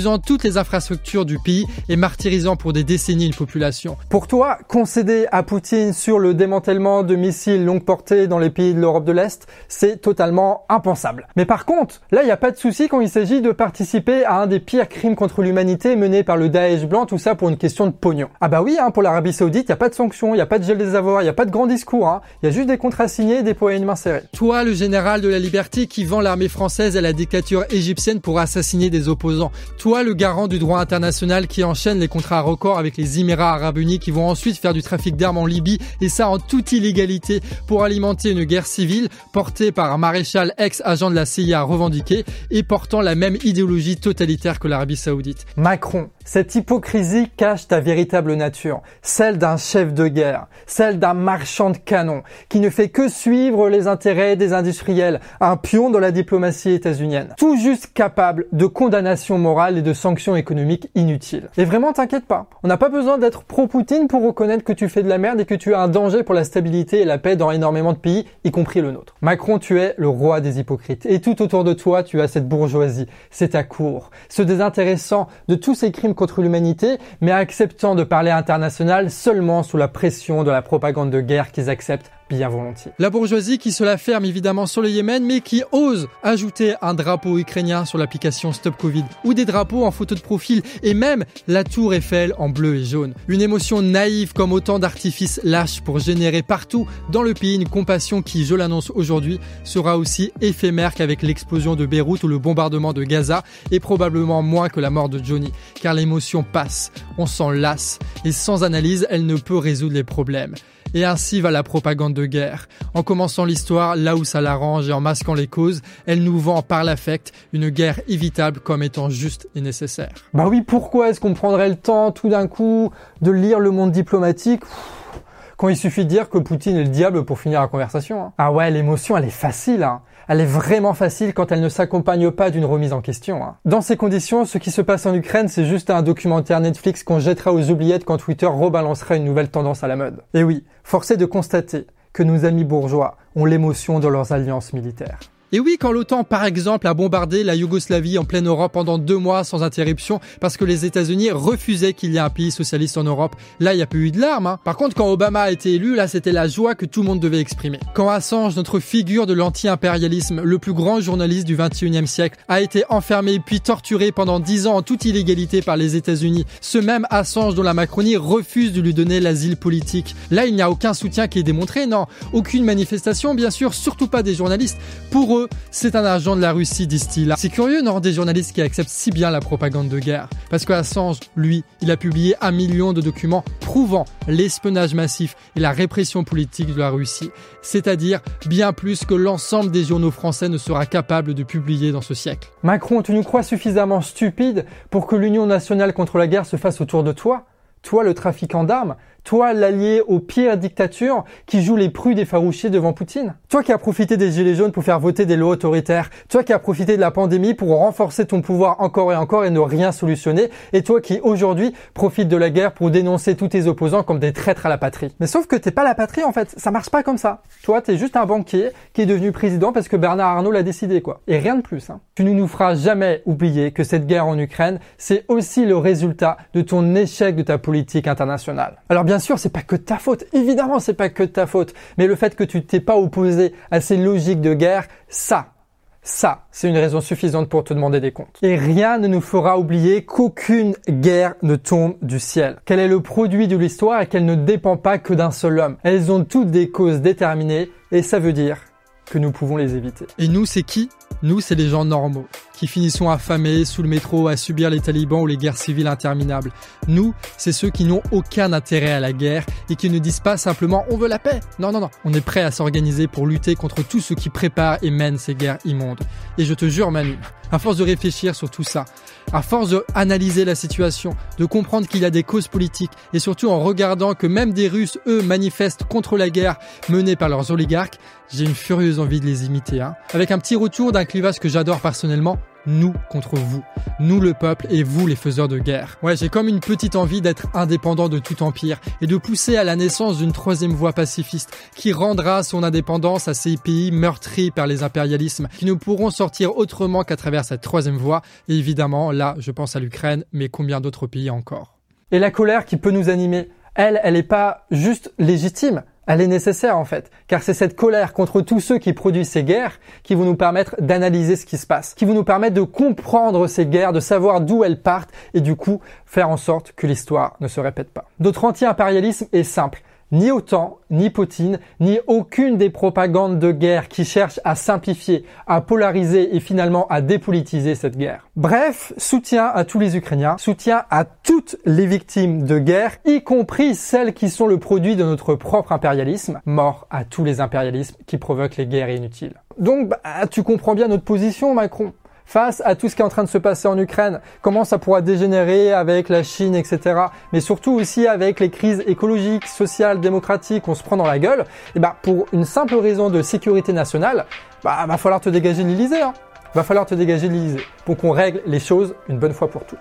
détruisant toutes les infrastructures du pays et martyrisant pour des décennies une population. Pour toi, concéder à Poutine sur le démantèlement de missiles longue portée dans les pays de l'Europe de l'Est, c'est totalement impensable. Mais par contre, là, il n'y a pas de souci quand il s'agit de participer à un des pires crimes contre l'humanité menés par le Daesh blanc, tout ça pour une question de pognon. Ah bah oui, hein, pour l'Arabie Saoudite, il n'y a pas de sanctions, il n'y a pas de gel des avoirs, il n'y a pas de grand discours, hein. Il y a juste des contrats signés et des poids et une main serrée. Toi, le général de la liberté qui vend l'armée française à la dictature égyptienne pour assassiner des opposants. Toi, le garant du droit international qui enchaîne les contrats records avec les Émirats arabes unis qui vont ensuite faire du trafic d'armes en Libye et ça en toute illégalité pour alimenter une guerre civile portée par un maréchal ex-agent de la C I A revendiqué et portant la même idéologie totalitaire que l'Arabie Saoudite. Macron, cette hypocrisie cache ta véritable nature, celle d'un chef de guerre, celle d'un marchand de canons qui ne fait que suivre les intérêts des industriels, un pion dans la diplomatie états-unienne, tout juste capable de condamnation morale et de sanctions économiques inutiles. Et vraiment, t'inquiète pas, on n'a pas besoin d'être pro-Poutine pour reconnaître que tu fais de la merde et que tu es un danger pour la stabilité et la paix dans énormément de pays, y compris le nôtre. Macron, tu es le roi des hypocrites et tout autour de toi, tu as cette bourgeoisie, c'est ta cour, se désintéressant de tous ces crimes contre l'humanité, mais acceptant de parler international seulement sous la pression de la propagande de guerre qu'ils acceptent bien volontiers. La bourgeoisie qui se la ferme évidemment sur le Yémen, mais qui ose ajouter un drapeau ukrainien sur l'application Stop Covid, ou des drapeaux en photo de profil, et même la tour Eiffel en bleu et jaune. Une émotion naïve comme autant d'artifices lâches pour générer partout dans le pays une compassion qui, je l'annonce aujourd'hui, sera aussi éphémère qu'avec l'explosion de Beyrouth ou le bombardement de Gaza, et probablement moins que la mort de Johnny, car l'émotion passe, on s'en lasse, et sans analyse, elle ne peut résoudre les problèmes. Et ainsi va la propagande de guerre. En commençant l'histoire là où ça l'arrange et en masquant les causes, elle nous vend par l'affect une guerre évitable comme étant juste et nécessaire. Bah oui, pourquoi est-ce qu'on prendrait le temps tout d'un coup de lire le monde diplomatique quand il suffit de dire que Poutine est le diable pour finir la conversation, hein. Ah ouais, l'émotion elle est facile, hein. Elle est vraiment facile quand elle ne s'accompagne pas d'une remise en question, hein. Dans ces conditions, ce qui se passe en Ukraine, c'est juste un documentaire Netflix qu'on jettera aux oubliettes quand Twitter rebalancera une nouvelle tendance à la mode. Et oui, force est de constater que nos amis bourgeois ont l'émotion de leurs alliances militaires. Et oui, quand l'OTAN, par exemple, a bombardé la Yougoslavie en pleine Europe pendant deux mois sans interruption parce que les États-Unis refusaient qu'il y ait un pays socialiste en Europe, là, il n'y a plus eu de larmes, hein. Par contre, quand Obama a été élu, là, c'était la joie que tout le monde devait exprimer. Quand Assange, notre figure de l'anti-impérialisme, le plus grand journaliste du vingt et unième siècle, a été enfermé puis torturé pendant dix ans en toute illégalité par les États-Unis, ce même Assange dont la Macronie refuse de lui donner l'asile politique. Là, il n'y a aucun soutien qui est démontré, non. Aucune manifestation, bien sûr, surtout pas des journalistes. Pour eux, c'est un agent de la Russie, disent-ils. C'est curieux, non, des journalistes qui acceptent si bien la propagande de guerre. Parce que Assange, lui, il a publié un million de documents prouvant l'espionnage massif et la répression politique de la Russie. C'est-à-dire bien plus que l'ensemble des journaux français ne sera capable de publier dans ce siècle. Macron, tu nous crois suffisamment stupide pour que l'Union nationale contre la guerre se fasse autour de toi ? Toi, le trafiquant d'armes ? Toi, l'allié aux pires dictatures qui joue les prudes effarouchées devant Poutine. Toi qui as profité des gilets jaunes pour faire voter des lois autoritaires. Toi qui as profité de la pandémie pour renforcer ton pouvoir encore et encore et ne rien solutionner. Et toi qui, aujourd'hui, profites de la guerre pour dénoncer tous tes opposants comme des traîtres à la patrie. Mais sauf que t'es pas la patrie, en fait. Ça marche pas comme ça. Toi, t'es juste un banquier qui est devenu président parce que Bernard Arnault l'a décidé, quoi. Et rien de plus, hein. Tu ne nous feras jamais oublier que cette guerre en Ukraine, c'est aussi le résultat de ton échec de ta politique internationale. Alors bien Bien sûr, c'est pas que de ta faute. Évidemment, c'est pas que de ta faute. Mais le fait que tu t'es pas opposé à ces logiques de guerre, ça, ça, c'est une raison suffisante pour te demander des comptes. Et rien ne nous fera oublier qu'aucune guerre ne tombe du ciel. Qu'elle est le produit de l'histoire et qu'elle ne dépend pas que d'un seul homme. Elles ont toutes des causes déterminées et ça veut dire que nous pouvons les éviter. Et nous, c'est qui ? Nous, c'est les gens normaux, qui finissons affamés sous le métro à subir les talibans ou les guerres civiles interminables. Nous, c'est ceux qui n'ont aucun intérêt à la guerre et qui ne disent pas simplement « on veut la paix ». Non, non, non, on est prêt à s'organiser pour lutter contre tous ceux qui préparent et mènent ces guerres immondes. Et je te jure, Manu, à force de réfléchir sur tout ça, à force d'analyser la situation, de comprendre qu'il y a des causes politiques et surtout en regardant que même des Russes, eux, manifestent contre la guerre menée par leurs oligarques, j'ai une furieuse envie de les imiter, hein. Avec un petit retour d'un clivage que j'adore personnellement, nous contre vous. Nous le peuple et vous les faiseurs de guerre. Ouais, j'ai comme une petite envie d'être indépendant de tout empire et de pousser à la naissance d'une troisième voie pacifiste qui rendra son indépendance à ces pays meurtris par les impérialismes qui ne pourront sortir autrement qu'à travers cette troisième voie. Et évidemment, là, je pense à l'Ukraine, mais combien d'autres pays encore. Et la colère qui peut nous animer, elle, elle n'est pas juste légitime. Elle est nécessaire en fait, car c'est cette colère contre tous ceux qui produisent ces guerres qui vont nous permettre d'analyser ce qui se passe, qui vont nous permettre de comprendre ces guerres, de savoir d'où elles partent et du coup faire en sorte que l'histoire ne se répète pas. Notre anti-impérialisme est simple. Ni OTAN, ni Poutine, ni aucune des propagandes de guerre qui cherchent à simplifier, à polariser et finalement à dépolitiser cette guerre. Bref, soutien à tous les Ukrainiens, soutien à toutes les victimes de guerre, y compris celles qui sont le produit de notre propre impérialisme. Mort à tous les impérialismes qui provoquent les guerres inutiles. Donc, bah, tu comprends bien notre position, Macron. Face à tout ce qui est en train de se passer en Ukraine, comment ça pourra dégénérer avec la Chine, et cetera. Mais surtout aussi avec les crises écologiques, sociales, démocratiques qu'on se prend dans la gueule, et bah, pour une simple raison de sécurité nationale, bah, va falloir te dégager de l'Élysée, hein. Va falloir te dégager de l'Élysée pour qu'on règle les choses une bonne fois pour toutes.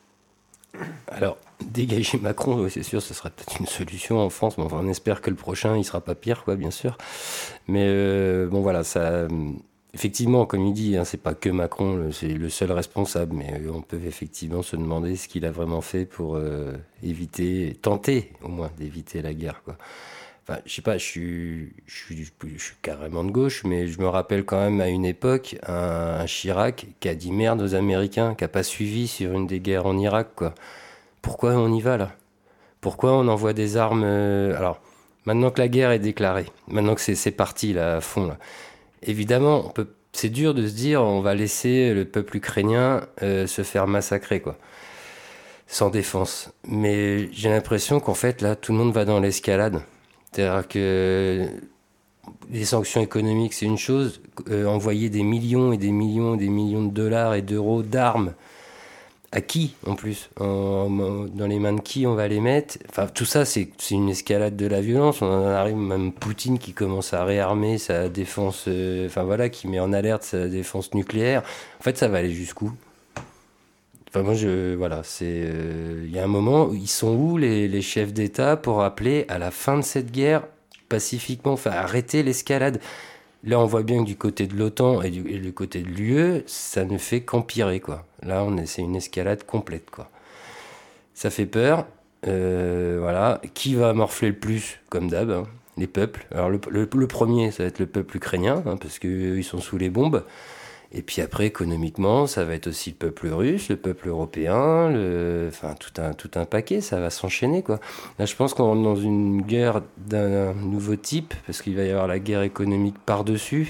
Alors, dégager Macron, oui, c'est sûr, ce sera peut-être une solution en France, mais enfin, on espère que le prochain, il sera pas pire, quoi, bien sûr. Mais euh, bon, voilà, ça... Effectivement, comme il dit, hein, c'est pas que Macron, c'est le seul responsable, mais on peut effectivement se demander ce qu'il a vraiment fait pour euh, éviter, tenter au moins d'éviter la guerre, quoi. Enfin, je sais pas, je suis, je suis, je suis carrément de gauche, mais je me rappelle quand même à une époque un, un Chirac qui a dit merde aux Américains, qui a pas suivi sur une des guerres en Irak, quoi. Pourquoi on y va là ? Pourquoi on envoie des armes euh, Alors, maintenant que la guerre est déclarée, maintenant que c'est, c'est parti là à fond là. Évidemment, on peut, c'est dur de se dire on va laisser le peuple ukrainien euh, se faire massacrer, quoi, sans défense. Mais j'ai l'impression qu'en fait, là, tout le monde va dans l'escalade. C'est-à-dire que les sanctions économiques, c'est une chose. Euh, envoyer des millions et des millions et des millions de dollars et d'euros d'armes, à qui, en plus, en, en, dans les mains de qui on va les mettre? Enfin, tout ça, c'est, c'est une escalade de la violence. On en arrive même Poutine qui commence à réarmer sa défense, euh, enfin voilà, qui met en alerte sa défense nucléaire. En fait, ça va aller jusqu'où? Enfin, moi, je, voilà, c'est, il euh, y a un moment, ils sont où les, les chefs d'État pour appeler à la fin de cette guerre pacifiquement, enfin, arrêter l'escalade? Là, on voit bien que du côté de l'OTAN et du, et du côté de l'U E, ça ne fait qu'empirer, quoi. Là, on est, c'est une escalade complète, quoi. Ça fait peur. Euh, voilà. Qui va morfler le plus, comme d'hab, hein, les peuples. Alors, le, le, le premier, ça va être le peuple ukrainien, hein, parce qu'eux, ils sont sous les bombes. Et puis après, économiquement, ça va être aussi le peuple russe, le peuple européen, le... enfin, tout un, tout un paquet, ça va s'enchaîner, quoi. Là, je pense qu'on rentre dans une guerre d'un nouveau type, parce qu'il va y avoir la guerre économique par-dessus.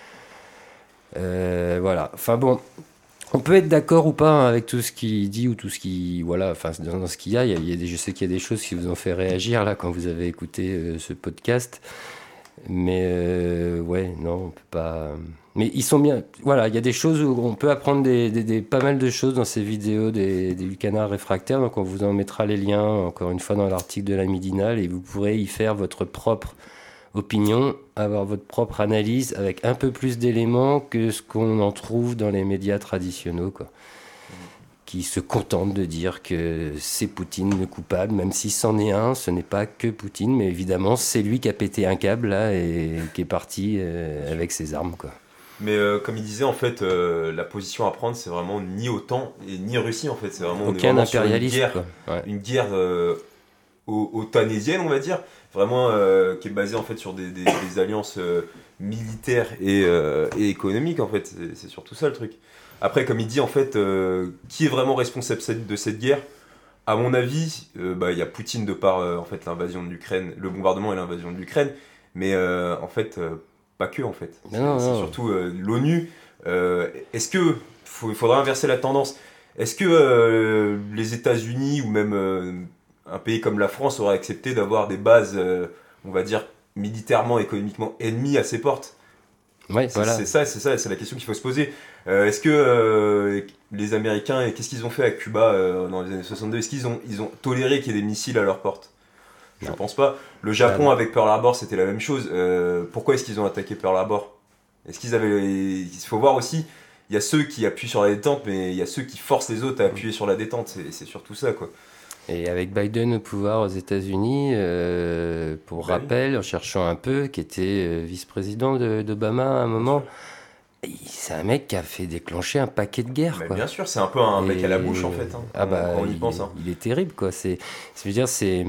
Euh, voilà. Enfin bon, on peut être d'accord ou pas, hein, avec tout ce qu'il dit ou tout ce qui... Voilà, enfin, dans, dans ce qu'il y a, il y a, il y a des, je sais qu'il y a des choses qui vous ont fait réagir, là, quand vous avez écouté euh, ce podcast. Mais euh, ouais, non, on peut pas... Mais ils sont bien... Voilà, il y a des choses où on peut apprendre des, des, des, pas mal de choses dans ces vidéos des, des canards réfractaires. Donc on vous en mettra les liens, encore une fois, dans l'article de la Midinale. Et vous pourrez y faire votre propre opinion, avoir votre propre analyse avec un peu plus d'éléments que ce qu'on en trouve dans les médias traditionnels, quoi. Qui se contentent de dire que c'est Poutine le coupable, même si c'en est un, ce n'est pas que Poutine, mais évidemment, c'est lui qui a pété un câble, là, et qui est parti euh, avec ses armes, quoi. Mais euh, comme il disait, en fait, euh, la position à prendre, c'est vraiment ni OTAN et ni Russie, en fait. C'est vraiment, aucun on est vraiment impérialisme, sur une guerre, ouais. Une guerre euh, otanésienne, on va dire, vraiment euh, qui est basée en fait sur des, des, des alliances euh, militaires et, euh, et économiques, en fait. C'est, c'est surtout ça le truc. Après, comme il dit, en fait, euh, qui est vraiment responsable de cette guerre? À mon avis, euh, bah, y a Poutine de par euh, en fait, l'invasion de l'Ukraine, le bombardement et l'invasion de l'Ukraine, mais euh, en fait, euh, pas que, en fait. C'est, non, c'est non. surtout euh, l'ONU. Euh, est-ce que, il faudra inverser la tendance, est-ce que euh, les États-Unis ou même euh, un pays comme la France aurait accepté d'avoir des bases, euh, on va dire, militairement, économiquement ennemies à ses portes? Ouais, c'est, voilà. c'est ça, c'est ça, c'est la question qu'il faut se poser. Euh, est-ce que euh, les Américains, qu'est-ce qu'ils ont fait à Cuba euh, dans les années soixante-deux? Est-ce qu'ils ont, ils ont toléré qu'il y ait des missiles à leur porte? Je Non. pense pas. Le Japon Ah, avec Pearl Harbor, c'était la même chose. Euh, pourquoi est-ce qu'ils ont attaqué Pearl Harbor? Est-ce qu'ils avaient... Il faut voir aussi, il y a ceux qui appuient sur la détente, mais il y a ceux qui forcent les autres à appuyer sur la détente. C'est, c'est surtout ça, quoi. Et avec Biden au pouvoir aux États-Unis, euh, pour Bah oui. rappel, en cherchant un peu, qui était euh, vice-président de- d'Obama à un moment, il- c'est un mec qui a fait déclencher un paquet de guerres. Mais quoi. bien sûr, c'est un peu un mec à la Et- bouche, en fait. Hein, ah quand- bah, quand on y il, pense. Hein. il est terrible, quoi. C'est, je veux dire, c'est,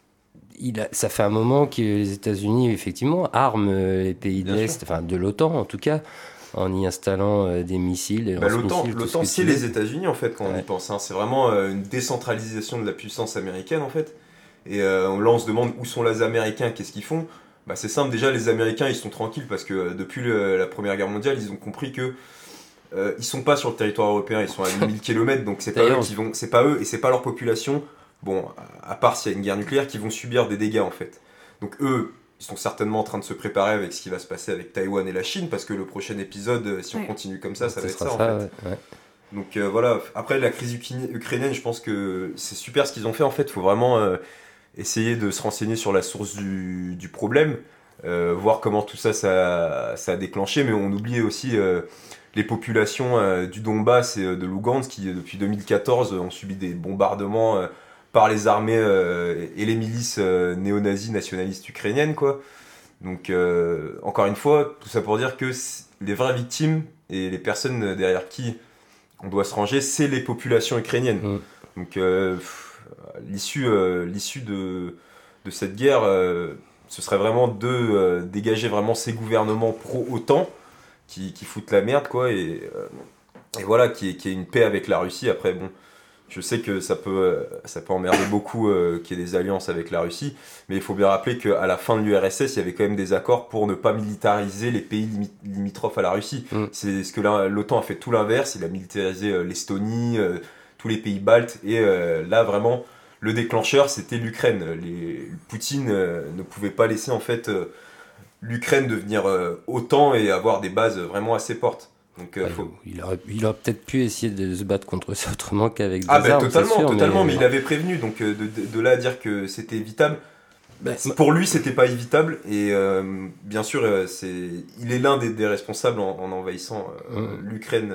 il a, ça fait un moment que les États-Unis, effectivement, arment euh, les pays de Bien l'Est, enfin de l'OTAN en tout cas, en y installant euh, des missiles. Bah, lance-missiles, L'OTAN, tout ce l'OTAN que c'est tu les veux. États-Unis en fait quand on Ouais. y pense. Hein. C'est vraiment euh, une décentralisation de la puissance américaine en fait. Et euh, on, là on se demande où sont les Américains, qu'est-ce qu'ils font. Bah, c'est simple, déjà les Américains ils sont tranquilles parce que euh, depuis le- la Première Guerre mondiale ils ont compris que euh, ils sont pas sur le territoire européen, ils sont à mille kilomètres donc c'est pas eux D'ailleurs, qui vont, c'est pas eux et c'est pas leur population. Bon, à part s'il y a une guerre nucléaire, qui vont subir des dégâts en fait. Donc eux, ils sont certainement en train de se préparer avec ce qui va se passer avec Taïwan et la Chine parce que le prochain épisode, euh, si on Ouais. continue comme ça, ça va Ce être sera ça, en ça, fait. ouais, ouais. Donc euh, voilà, après la crise ukini- ukrainienne, je pense que c'est super ce qu'ils ont fait en fait. Il faut vraiment euh, essayer de se renseigner sur la source du, du problème, euh, voir comment tout ça, ça, ça a déclenché. Mais on oublie aussi euh, les populations euh, du Donbass et euh, de Lugansk qui, euh, depuis deux mille quatorze, ont subi des bombardements euh, par les armées euh, et les milices euh, néo-nazis nationalistes ukrainiennes, quoi. Donc euh, encore une fois, tout ça pour dire que c- les vraies victimes et les personnes derrière qui on doit se ranger, c'est les populations ukrainiennes. Mm. Donc euh, pff, l'issue, euh, l'issue de, de cette guerre, euh, ce serait vraiment de euh, dégager vraiment ces gouvernements pro-OTAN qui, qui foutent la merde, quoi, et, euh, et voilà, qui qui ait une paix avec la Russie. Après, bon, je sais que ça peut, euh, ça peut emmerder beaucoup euh, qu'il y ait des alliances avec la Russie, mais il faut bien rappeler qu'à la fin de l'U R S S, il y avait quand même des accords pour ne pas militariser les pays limi- limitrophes à la Russie. Mm. C'est ce que là, l'OTAN a fait tout l'inverse, il a militarisé euh, l'Estonie, euh, tous les pays baltes, et euh, là vraiment, le déclencheur c'était l'Ukraine. Les, Poutine euh, ne pouvait pas laisser en fait euh, l'Ukraine devenir euh, OTAN et avoir des bases vraiment assez fortes. Donc, euh, Ouais, faut... Il aurait, il aurait peut-être pu essayer de se battre contre ça autrement qu'avec des Ah ben armes, totalement, c'est sûr, totalement, mais... mais il avait prévenu, donc euh, de, de, de là à dire que c'était évitable, Bah, c'est- pour lui c'était pas évitable, et euh, bien sûr euh, c'est, il est l'un des, des responsables en, en envahissant euh, Mm. l'Ukraine.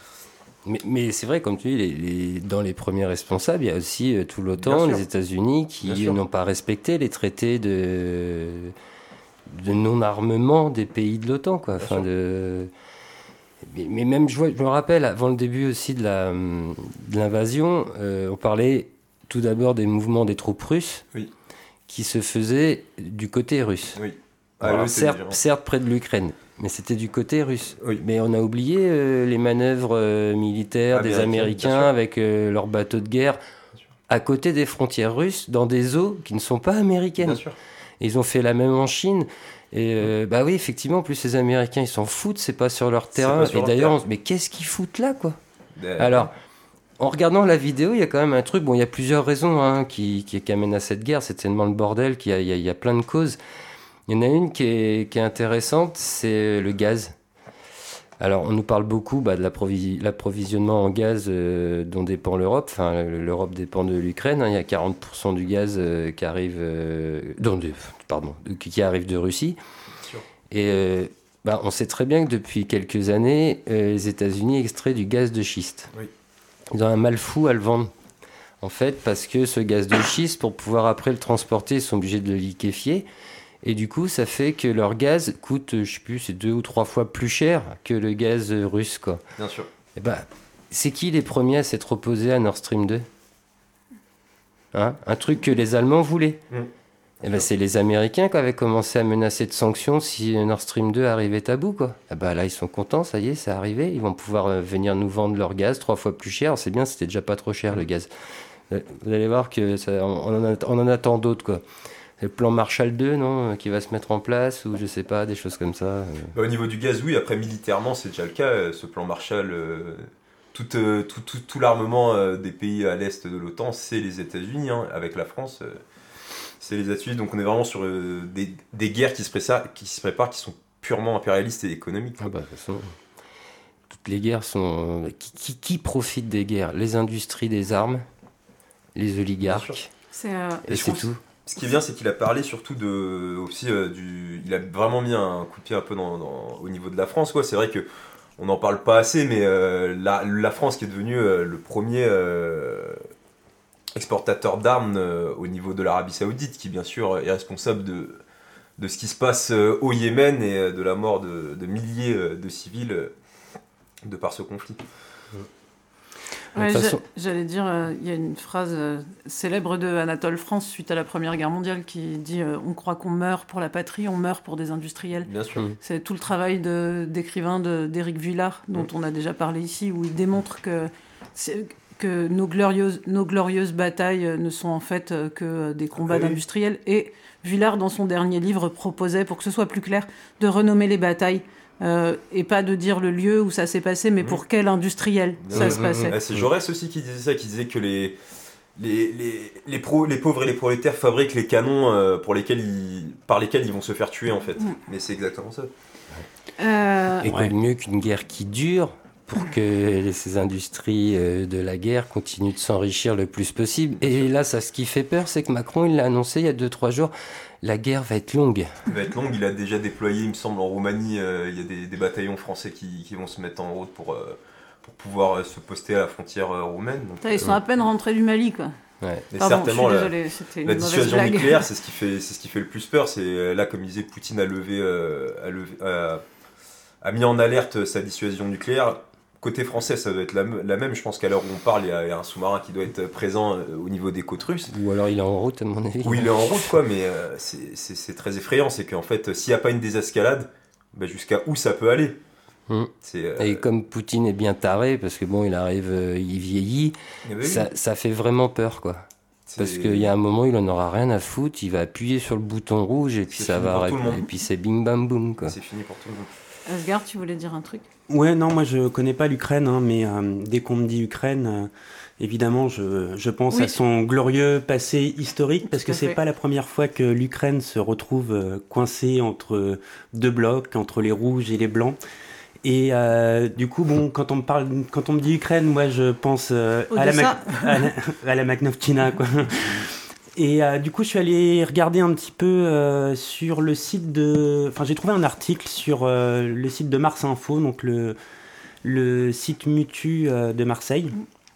Mais, mais c'est vrai, comme tu dis, les, les- dans les premiers responsables, il y a aussi euh, tout l'OTAN, Bien sûr. les États-Unis, Bien qui sûr. n'ont pas respecté les traités de, de non-armement des pays de l'OTAN, quoi. Bien Enfin, sûr. de... mais, mais même, je, vois- je me rappelle, avant le début aussi de, la, de l'invasion, euh, on parlait tout d'abord des mouvements des troupes russes Oui. qui se faisaient du côté russe. Oui. Ah, Alors, eux, c'est certes, différent. certes près de l'Ukraine, mais c'était du côté russe. Oui. Mais on a oublié euh, les manœuvres euh, militaires des Américaines, bien Américains sûr. avec euh, leurs bateaux de guerre sûr. à côté des frontières russes, dans des eaux qui ne sont pas américaines. Bien sûr. Et ils ont fait la même en Chine. Et euh, bah oui, effectivement, en plus les Américains, ils s'en foutent, c'est pas sur leur C'est terrain. pas sur Et leur d'ailleurs, terrain. on se- mais qu'est-ce qu'ils foutent là, quoi? Euh, Alors, en regardant la vidéo, il y a quand même un truc. Bon, il y a plusieurs raisons hein, qui, qui, qui amènent à cette guerre. C'est tellement le bordel qu'il y a, il y a, il y a plein de causes. Il y en a une qui est, qui est intéressante, c'est le gaz. Alors, on nous parle beaucoup bah, de l'approvi- l'approvisionnement en gaz euh, dont dépend l'Europe. Enfin, l'Europe dépend de l'Ukraine. Hein. Il y a quarante pour cent du gaz euh, qui arrive, euh, dont de- pardon, qui qui arrive de Russie. sûr. Et euh, bah, on sait très bien que depuis quelques années, euh, les États-Unis extraient du gaz de schiste. Oui. Ils ont un mal fou à le vendre. En fait, parce que ce gaz de schiste, pour pouvoir après le transporter, ils sont obligés de le liquéfier. Et du coup, ça fait que leur gaz coûte, je sais plus, c'est deux ou trois fois plus cher que le gaz euh, russe, quoi. Bien sûr. Et ben, c'est qui les premiers à s'être opposés à Nord Stream deux? Hein? Un truc que les Allemands voulaient. Mm. Et ben, c'est les Américains qui avaient commencé à menacer de sanctions si Nord Stream deux arrivait à bout, quoi. Et ben, là, ils sont contents, ça y est, c'est arrivé. Ils vont pouvoir euh, venir nous vendre leur gaz trois fois plus cher. C'est bien, c'était déjà pas trop cher, le gaz. Euh, Vous allez voir que ça, on, en a- on en attend d'autres, quoi. Le plan Marshall deux, non, euh, qui va se mettre en place, ou je sais pas, des choses comme ça. euh. Bah, au niveau du gaz, oui, après militairement, c'est déjà le cas. euh, Ce plan Marshall, euh, tout, euh, tout, tout, tout l'armement euh, des pays à l'est de l'OTAN, c'est les États-Unis. Hein, avec la France, euh, c'est les États-Unis. Donc on est vraiment sur euh, des, des guerres qui se, préparent, qui se préparent, qui sont purement impérialistes et économiques. Ah bah, de toute façon, toutes les guerres sont... euh, Qui, qui, qui profite des guerres? Les industries des armes, les Bien sûr. oligarques, C'est, euh, Et et je c'est trouve- tout. ce qui est bien, c'est qu'il a parlé surtout de, aussi, euh, du, il a vraiment mis un coup de pied un peu dans, dans, au niveau de la France, quoi. C'est vrai que on n'en parle pas assez, mais euh, la, la France qui est devenue euh, le premier euh, exportateur d'armes euh, au niveau de l'Arabie Saoudite, qui bien sûr est responsable de, de ce qui se passe euh, au Yémen et euh, de la mort de, de milliers euh, de civils euh, de par ce conflit. Ouais, façon... J'allais dire, il euh, y a une phrase euh, célèbre de Anatole France suite à la Première Guerre mondiale qui dit euh, « On croit qu'on meurt pour la patrie, on meurt pour des industriels ». Bien sûr. Mmh. C'est tout le travail de, d'écrivain de, d'Éric Vuillard, dont mmh. on a déjà parlé ici, où il démontre que, que nos, glorieuses, nos glorieuses batailles ne sont en fait que des combats oui. d'industriels. Et Vuillard, dans son dernier livre, proposait, pour que ce soit plus clair, de renommer les batailles. Euh, et pas de dire le lieu où ça s'est passé, mais mmh. pour quel industriel mmh. ça mmh. se passait. Ah, c'est Jaurès aussi qui disait ça, qui disait que les, les, les, les, pro, les pauvres et les prolétaires fabriquent les canons euh, pour lesquels ils, par lesquels ils vont se faire tuer en fait. Mmh. Mais c'est exactement ça. Euh... Et quoi de mieux qu'une guerre qui dure pour que ces industries de la guerre continuent de s'enrichir le plus possible. Et là, ça, ce qui fait peur, c'est que Macron, il l'a annoncé il y a deux trois jours, la guerre va être longue. Elle va être longue, il a déjà déployé, il me semble, en Roumanie, euh, il y a des, des bataillons français qui, qui vont se mettre en route pour, euh, pour pouvoir se poster à la frontière euh, roumaine. Donc, Ils sont euh, à peine rentrés du Mali, quoi. Ouais. Mais Pardon, certainement, désolée, la, la dissuasion nucléaire, c'est ce, qui fait, c'est ce qui fait le plus peur. C'est, là, comme il disait, Poutine a, levé, euh, a, levé, a, a mis en alerte sa dissuasion nucléaire. Côté français, ça doit être la, la même. Je pense qu'à l'heure où on parle, il y, a, il y a un sous-marin qui doit être présent euh, au niveau des côtes russes. Ou alors il est en route, à mon avis. Ou il est en route, quoi, mais euh, c'est, c'est, c'est très effrayant. C'est qu'en fait, s'il n'y a pas une désescalade, bah, jusqu'à où ça peut aller mmh. c'est, euh... Et comme Poutine est bien taré, parce que bon, il arrive, euh, il vieillit, ben ça, oui. ça fait vraiment peur, quoi. C'est... Parce qu'il y a un moment, il en aura rien à foutre, il va appuyer sur le bouton rouge et puis c'est ça va arrêter. Et puis c'est bing bam boum, quoi. C'est fini pour tout le monde. Asgard, tu voulais dire un truc ? Ouais, non, moi je connais pas l'Ukraine, hein, mais euh, dès qu'on me dit Ukraine, euh, évidemment, je, je pense oui. à son glorieux passé historique, parce que c'est fait. Pas la première fois que l'Ukraine se retrouve euh, coincée entre deux blocs, entre les rouges et les blancs. Et euh, du coup, bon, quand on me parle, quand on me dit Ukraine, moi je pense euh, à, la Mac- à la à la Makhnovchina, quoi. Et euh, du coup, je suis allé regarder un petit peu euh, sur le site de... Enfin, j'ai trouvé un article sur euh, le site de Mars Info, donc le, le site Mutu euh, de Marseille,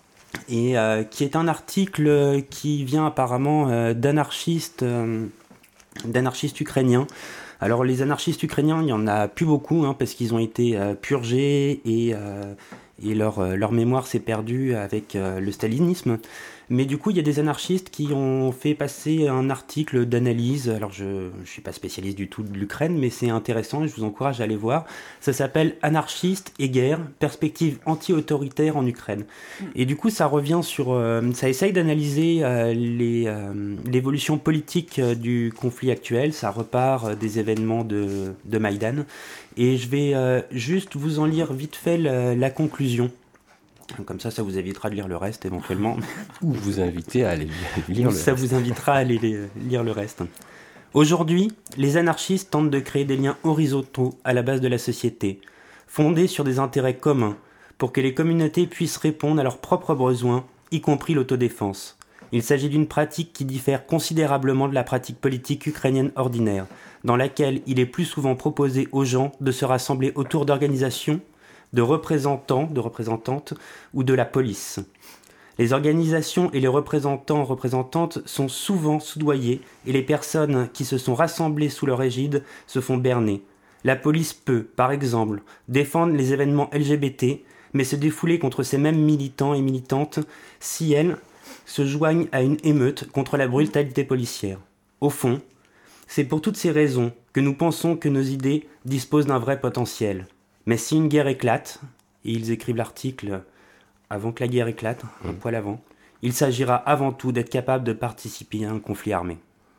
et euh, qui est un article qui vient apparemment euh, d'anarchistes, euh, d'anarchistes ukrainiens. Alors, les anarchistes ukrainiens, il n'y en a plus beaucoup, hein, parce qu'ils ont été euh, purgés et, euh, et leur, euh, leur mémoire s'est perdue avec euh, le stalinisme. Mais du coup, il y a des anarchistes qui ont fait passer un article d'analyse. Alors, je ne suis pas spécialiste du tout de l'Ukraine, mais c'est intéressant et je vous encourage à aller voir. Ça s'appelle « Anarchistes et guerre, perspective anti-autoritaire en Ukraine ». Et du coup, ça revient sur... Euh, ça essaye d'analyser euh, les, euh, l'évolution politique euh, du conflit actuel. Ça repart euh, des événements de, de Maïdan. Et je vais euh, juste vous en lire vite fait la, la conclusion. Comme ça, ça vous évitera de lire le reste éventuellement. Ou vous invitez à aller lire le ça reste. vous invitera à aller lire le reste. Aujourd'hui, les anarchistes tentent de créer des liens horizontaux à la base de la société, fondés sur des intérêts communs, pour que les communautés puissent répondre à leurs propres besoins, y compris l'autodéfense. Il s'agit d'une pratique qui diffère considérablement de la pratique politique ukrainienne ordinaire, dans laquelle il est plus souvent proposé aux gens de se rassembler autour d'organisations, de représentants, de représentantes ou de la police. Les organisations et les représentants, représentantes sont souvent soudoyés et les personnes qui se sont rassemblées sous leur égide se font berner. La police peut, par exemple, défendre les événements L G B T, mais se défouler contre ces mêmes militants et militantes si elles se joignent à une émeute contre la brutalité policière. Au fond, c'est pour toutes ces raisons que nous pensons que nos idées disposent d'un vrai potentiel. Mais si une guerre éclate, et ils écrivent l'article avant que la guerre éclate, mmh. un poil avant, il s'agira avant tout d'être capable de participer à un conflit armé.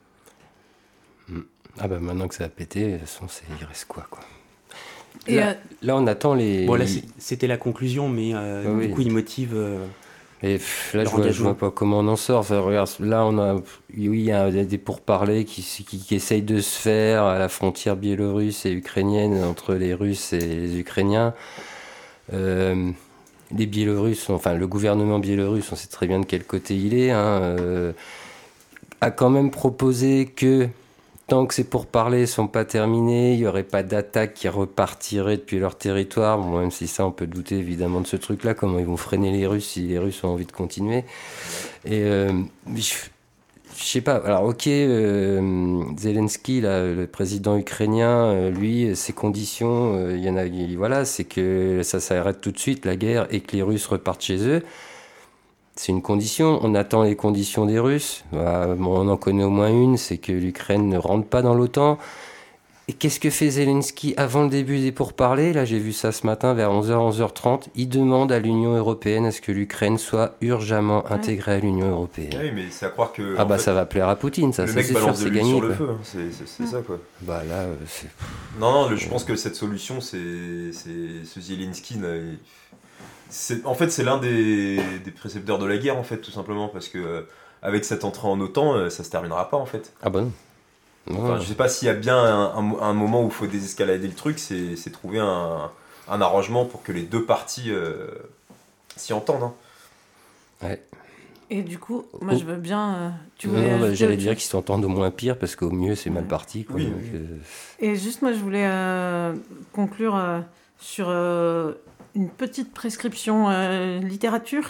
Mmh. Ah bah maintenant que ça a pété, de toute façon, c'est... il reste quoi, quoi. Et là, euh... là, on attend les... Bon, là, c'était la conclusion, mais euh, ah, du oui. coup, il motive... Euh... Et pff, là, je vois, je vois pas comment on en sort. Enfin, regarde, là, on a, oui, il y a des pourparlers qui, qui, qui essayent de se faire à la frontière biélorusse et ukrainienne entre les Russes et les Ukrainiens. Euh, les Biélorusses, enfin, le gouvernement biélorusse, on sait très bien de quel côté il est. Hein, euh, a quand même proposé que tant que ces pourparlers sont pas terminés, il n'y aurait pas d'attaque qui repartirait depuis leur territoire. Bon, même si ça, on peut douter évidemment de ce truc-là, comment ils vont freiner les Russes si les Russes ont envie de continuer. Et euh, je, je sais pas. Alors, ok, euh, Zelensky, là, le président ukrainien, euh, lui, ses conditions, euh, il y en a, il, voilà, c'est que ça s'arrête tout de suite la guerre et que les Russes repartent chez eux. C'est une condition, on attend les conditions des Russes. Bah, bon, on en connaît au moins une, c'est que l'Ukraine ne rentre pas dans l'OTAN. Et qu'est-ce que fait Zelensky avant le début des pourparlers ? Là, j'ai vu ça ce matin vers onze heures, onze heures trente. Il demande à l'Union européenne à ce que l'Ukraine soit urgemment intégrée à l'Union européenne. Oui, mais c'est à croire que... Ah bah fait, ça va plaire à Poutine, ça, le ça mec c'est sûr, balance de c'est l'huile gagné. sur le quoi. feu, hein. c'est, c'est, c'est ça quoi. Bah là, euh, c'est... Non, non, le, je pense que cette solution, c'est, c'est ce Zelensky... Il... C'est, en fait, c'est l'un des, des précepteurs de la guerre, en fait, tout simplement, parce que euh, avec cette entrée en OTAN, euh, ça se terminera pas, en fait. Ah bon non. Enfin, je sais pas s'il y a bien un, un, un moment où il faut désescalader le truc, c'est, c'est trouver un, un arrangement pour que les deux parties euh, s'y entendent. Hein. Ouais. Et du coup, moi, oh. je veux bien... Euh, tu non, non, bah, j'allais dire qu'ils s'entendent au moins pire, parce qu'au mieux, c'est mal parti. Quoi, oui, donc, oui. euh... Et juste, moi, je voulais euh, conclure euh, sur... Euh, une petite prescription euh, littérature.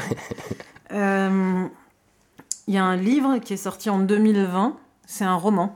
Il euh, y a un livre qui est sorti en deux mille vingt, c'est un roman.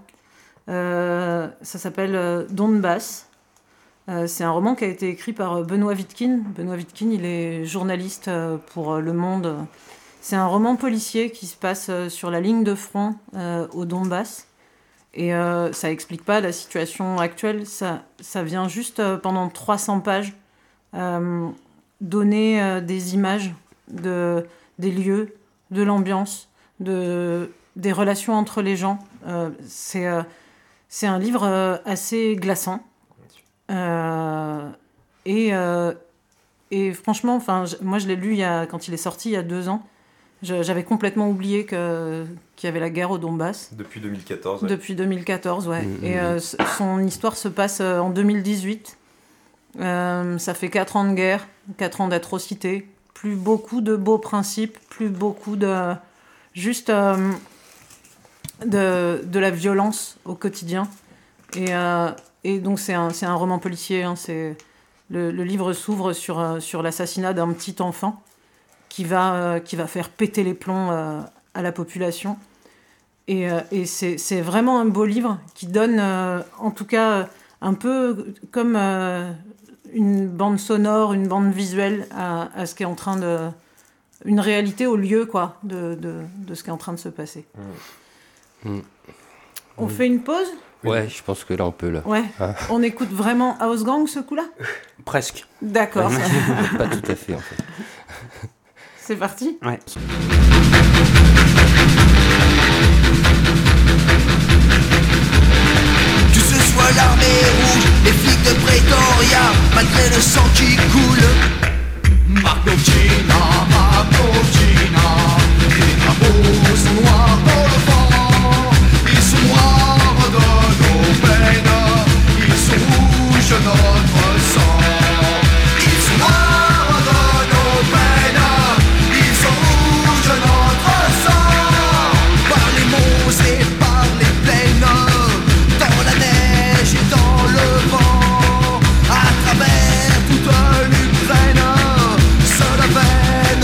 Euh, ça s'appelle euh, Donbass. Euh, c'est un roman qui a été écrit par Benoît Wittkin. Benoît Wittkin, il est journaliste euh, pour Le Monde. C'est un roman policier qui se passe euh, sur la ligne de front euh, au Donbass. Et euh, ça explique pas la situation actuelle. Ça, ça vient juste euh, pendant trois cents pages Euh, donner euh, des images de, des lieux, de l'ambiance, de, des relations entre les gens. Euh, c'est, euh, c'est un livre euh, assez glaçant. Euh, et, euh, et franchement, moi je l'ai lu il y a, quand il est sorti il y a deux ans. Je, j'avais complètement oublié que, qu'il y avait la guerre au Donbass. Depuis deux mille quatorze. Ouais. Depuis deux mille quatorze, ouais. Mmh, et mmh. euh, son histoire se passe en deux mille dix-huit. Euh, ça fait quatre ans de guerre, quatre ans d'atrocités, plus beaucoup de beaux principes, plus beaucoup de juste euh, de, de la violence au quotidien. Et, euh, et donc c'est un, c'est un roman policier. Hein, c'est, le, le livre s'ouvre sur, euh, sur l'assassinat d'un petit enfant qui va, euh, qui va faire péter les plombs euh, à la population. Et, euh, et c'est, c'est vraiment un beau livre qui donne, euh, en tout cas, un peu comme... Euh, une bande sonore, une bande visuelle à, à ce qui est en train de... Une réalité au lieu, quoi, de, de, de ce qui est en train de se passer. Mmh. Mmh. On mmh. fait une pause ? Ouais, je pense que là, on peut, là. Ouais. Ah. On écoute vraiment House Gang, ce coup-là ? Presque. D'accord. Pas tout à fait, en fait. C'est parti ? Ouais. L'armée rouge, les flics de Pretoria, malgré le sang qui coule. Marcotina, Marcotina, les drapeaux sont noirs pour le vent. Ils sont noirs de nos peines, ils sont rouges de notre sang. Ils sont noirs de nos peines, ils sont rouges de notre sang. Par les monts et par les plaines, dans la neige et dans le vent, à travers toute l'Ukraine, se levait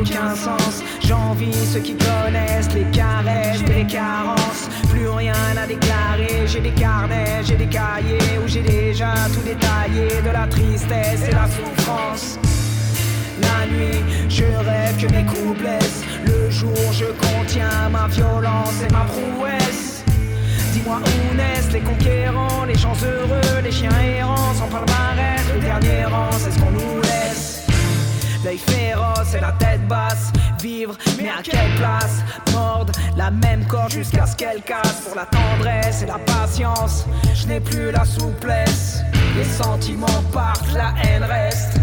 aucun sens. J'envie ceux qui connaissent les caresses et les carences. Plus rien à déclarer, j'ai des carnets, j'ai des cahiers où j'ai déjà tout détaillé, de la tristesse et la souffrance. La nuit, je rêve que mes coups blessent. Le jour, je contiens ma violence et ma prouesse. Dis-moi où naissent les conquérants, les gens heureux, les chiens errants, sans palmarès, le dernier rang, c'est ce qu'on nous laisse. L'œil féroce et la tête basse, vivre, mais à quelle place? Mordre la même corde jusqu'à ce qu'elle casse. Pour la tendresse et la patience, je n'ai plus la souplesse. Les sentiments partent, la haine reste.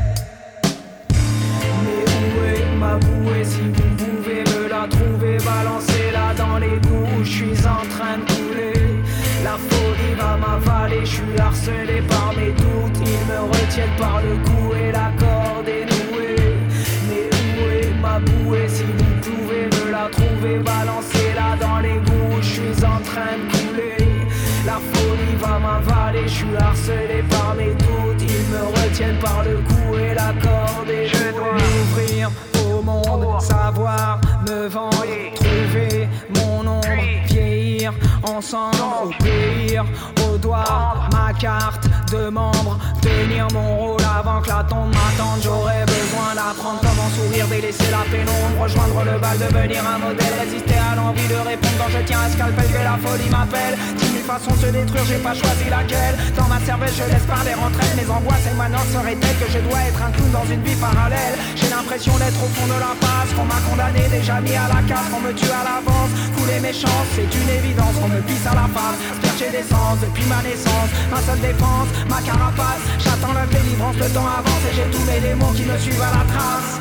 Mais où est ma bouée? Si vous pouvez me la trouver, balancez-la dans l'égout où je suis en train de couler. La folie va m'avaler, je suis harcelé par mes doutes. Ils me retiennent par le cou et la corde est nouée. Mais où est ma bouée? Si vous pouvez me la trouver, balancez-la dans l'égout où je suis en train de couler. La folie va m'avaler, je suis harcelé par mes doutes. Ils me retiennent par le cou et la corde est nouée. Je dois m'ouvrir au monde, savoir me vendre, trouver mon ombre, vieillir ensemble, obéir au doigt, ma carte de membre, tenir mon rôle avant que la tombe m'attende. J'aurais besoin d'apprendre comment sourire, délaisser la pénombre, rejoindre le bal, devenir un modèle, résister à l'envie de répondre quand je tiens un scalpel, que la folie m'appelle. Dix mille façons de se détruire, j'ai pas choisi laquelle. Dans ma cervelle, je laisse parler entre elles mes angoisses et maintenant serait-elle que je dois être un clown dans une vie parallèle. J'ai l'impression d'être au fond de la passe, qu'on m'a condamné, déjà mis à la case, qu'on me tue à l'avance. Couler mes chances, c'est une évidence, qu'on me pisse à la face. Chercher d'essence depuis ma naissance, ma seule défense, ma carapace. J'attends la délivrance, le temps avance et j'ai tous mes démons qui me suivent à la trace.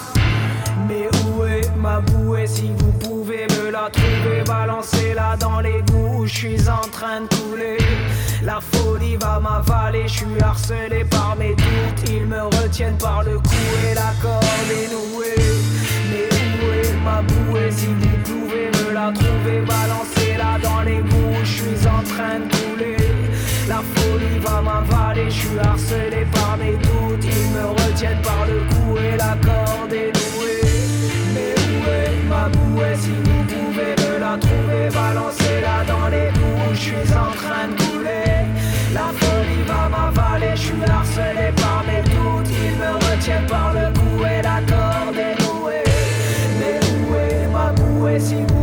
Mais où est ma bouée? Si vous pouvez me la trouver, balancez-la dans l'égout où je suis en train de couler. La folie va m'avaler, je suis harcelé par mes doutes. Ils me retiennent par le cou et la corde est nouée. Mais où est ma bouée? Si vous pouvez me la trouver, balancez-la dans l'égout où je suis en train de couler. La folie va m'avaler, je suis harcelé par mes doutes. Ils me retiennent par le cou et la corde est nouée. Mais où est ma bouée? Si vous pouvez me la trouver, balancez-la dans l'égout où je suis en train de couler. La folie va m'avaler, je suis harcelé par mes doutes. Ils me retiennent par le cou et la corde est nouée. Mais où est ma bouée? Si vous